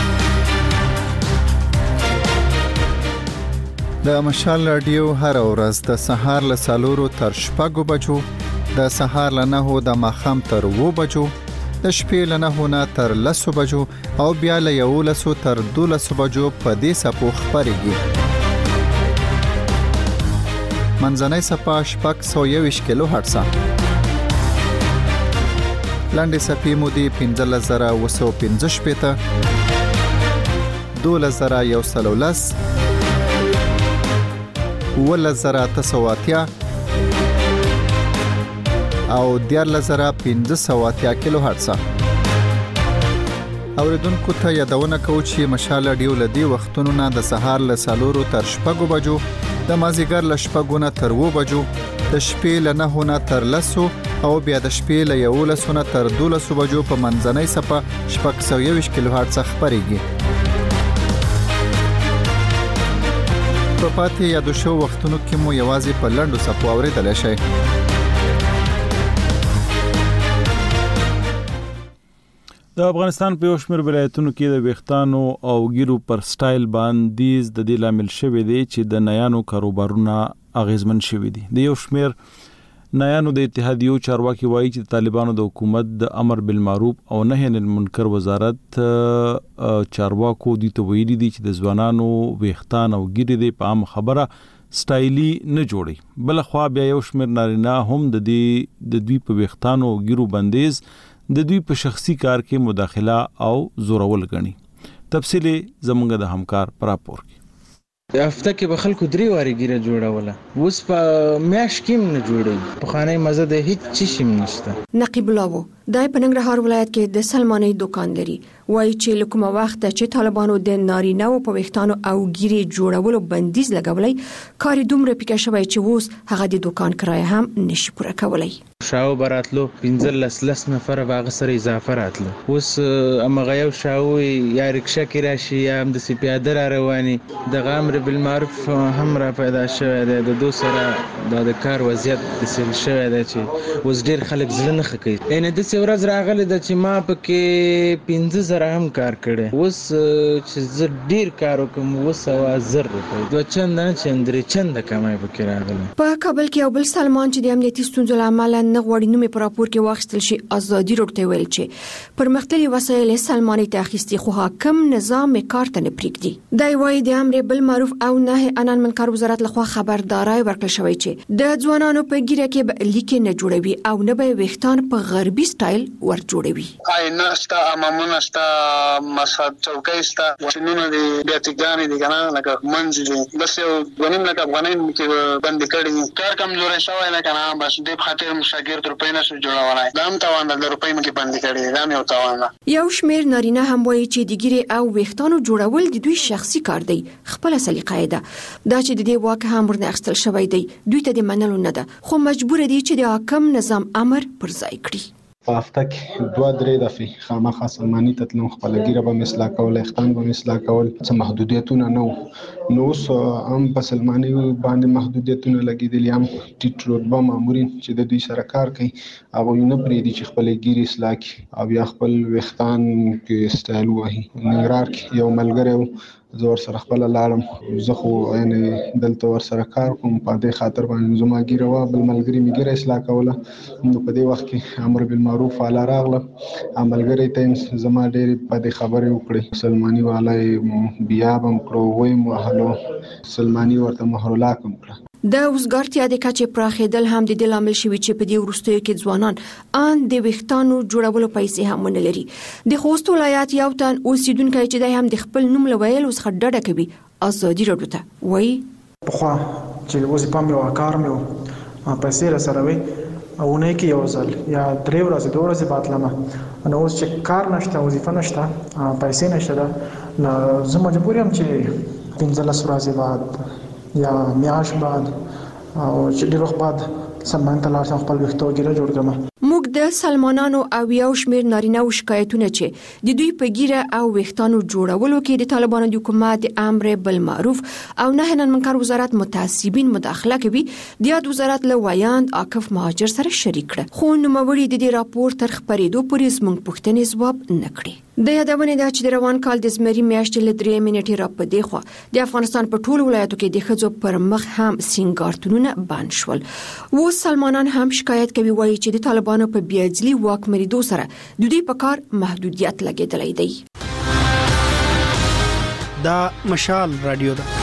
د مشال رادیو هر ورځ د سهار له 4 تر 6 بجو، د سهار له 9 د ماښام تر 2 بجو، د شپې له 9 نه تر 10 بجو او بیا له 11 تر 12 بجو په دې سپو خبرېږي. منځنۍ سپه 621 کیلو هرتز، لاندې سپې مودې 15015 12110 11980 او 14580 کیلو هرتز. اوریدونکو ته یادونه کوم چې مشال رادیو لدی وختونو نه د سهار له 4 تر 6 بجو، د مازیګر له 6 نه تر 2 بجو، د شپې له 9 نه تر 10 او بیا د شپې له 11 نه تر 12 بجو په منځنۍ سپه 621 کیلو هرتز خبرېږي. په پاتې یادو شو وختونو کې مو یوازې په لنډو سپو اوریدلی شئ. د افغانستان په یو شمېر ولایتونو کې د ویښتانو او ګیرو پر سټایل باندې د دې لامل شوی دی چې د نایانو کاروبارونه اغیزمن شوي دي. د یو شمېر نایانو د اتحادیو چارواکي وایي چې طالبانو د حکومت د امر بالمعروف او نهی عن المنکر وزارت چارواکو دوی ته ویلي دي چې د ځوانانو ویښتان او ګیرې د په عام خبره سټایلی نه جوړي. بل خو بیا یو شمېر نارینه هم د دوی په ویښتانو او ګیرو بندیز د دوی په شخصي کار کې مداخله او زورول غني. تفصیل زمونږ د همکار پر راپور کې. د هفته کې به خلکو 3 واری ګیره جوړوله، اوس په میاش کې نه جوړي. په خانه مزه د هیڅ چی شم نشته. نقیب الله دای په ننګرهار ولایت کې د سلماني دکان لري، وایي چې لکه وخت چې طالبانو د نارینه او په ویښتانو او ګیره جوړولو بندیز لګولای، کار دومره پکې شوی چې اوس هغه د دکان کرایه هم نشي پوره کولای. شاو براتلو 15 نفر باغ سره اضافه راتلو. اوس امغه یو شاو یا رکشا کې راشي یا هم د سپیاده را رواني. د امر بالمعروف هم را پیدا شوی دی. د دو سره د کار وضعیت د سل شوی دی چې اوس ډیر خلک زړه نه خکې. ان د ورځ راغلی د چې ما پکې 15000 هم کار کړي. اوس چې زه ډیر کار وکم 200 روپۍ 2 چنده چندري چنده کمای پکې راغلی. په کابل کې یو بل سلمان چې د امنیتي ستونزو لامل نه غوړي نومې په راپور کې واخیستل شي ازادي روډ ویل چې پرمختللي وسایل سلماني ته اخیستي خو حاکم نظام کار ته نه پریږدي. دا وایي د امر بالمعروف او نهي عن المنکر وزارت لخوا خبرداري ورکړل شوی چې د ځوانانو په ګیره کې به لیکې نه جوړوي او نه به ویښتان په غربي سټایل ور جوړوي. آینه ستا امامونه ستا مسحب چوکۍ ستا وشنونه دي بیاتګانې دي کنه لکه منځ دي بس یو غنیم لکه افغانین کې بند کړي. کار کمزوري شوی نه کنه بس د خاطر شاګرد روپۍ نه شو جوړولای. دا هم توان د روپۍ مکه بند کړي. دا یو توان. یو شمیر نارینه هم وایي چې د ګیره او ویښتانو جوړول د دوی شخصي کار دی، خپل سلیقه ده. دا چې د دې واک هم ورنه اخستل شوی دی دوی ته د منلو نه ده، خو مجبور دي چې د حاکم نظام امر پر ځای کړي. په هفته کې 2-3 دفعې خامخا سلماني ته تلم، خپله ګیره به مې اصلاح کوله، ویښتان به مې اصلاح کول. څه محدودیتونه نه وو. نو اوس هم په سلماني باندې محدودیتونه لګېدلي، هم ټیټ رتبه مامورین چې د دوی سره کار کوي هغوی نه پرېږدي چې خپلې ګیرې اصلاح کړي او بیا خپل ویښتان کې سټایل ووهي. ننګرهار کې یو ملګری و، زه ورسره خپله لاړم. زه خو یعنې دلته ورسره کار کوم په دې خاطر باندې زما ګیره وه، بل ملګري مې ګیره اصلاح کوله. نو په دې وخت کې امر بالمعروف والا راغله، ملګری ته زما ډېرې بدې خبرې وکړې. سلماني والا یې بیا به م کړو، ویې م وهلو، سلماني ورته مهرالحق هم کړه. د وزګارتیا د کچې پراخېدل هم د دې لامل شوی چې په دې وروستیو کې ځوانان ان د ویښتانو جوړولو پیسې هم نه لري. د خوست ولایت یو تن اوسیدونکو چې د هم د خپل نوم لویل اوس خډډه کوي ازادي راډیو ته وایي پخوا چې وظیفه مې او کار مې پیسې را سره وي او نه کې یو ځل یا 3 ورځې 2 ورځې بعد لمه نو اوس چې کار نشته وظیفه نشته پیسې نشته نو زه مجبور یم چې 15 ورځې بعد یا میاش بعد او چې ډېر وخت بعد سلمان ته لاړ شم خپل ویښتو ګیره جوړ کړم. موږ د سلمانانو او یو شمیر نارینه او شکایتونه چې د دوی په ګیره او ویښتانو جوړولو کې د طالبانو د حکومت امر بالمعروف او نهي عن المنکر وزارت متعصبین مداخله کوي د یاد وزارت له وایاند عاکف مهاجر سره شریک کړ خو نوموړي د دې راپور تر خبرېدو پورې زموږ پوښتنې ځواب نه کړي. د یادونه ده چې د روان کال د زمري میاشتې له 3 منټې را پدې خو د افغانستان په ټولو ولایتو کې د ښځو پر مخ هم سینګارتونونه بند شول. و سلمانان هم شکایت کوي وایي چې د طالبانو په بیاجلی واکمنېدو سره د دوی په کار محدودیت لګېدلی دی. دا مشال رادیو ده.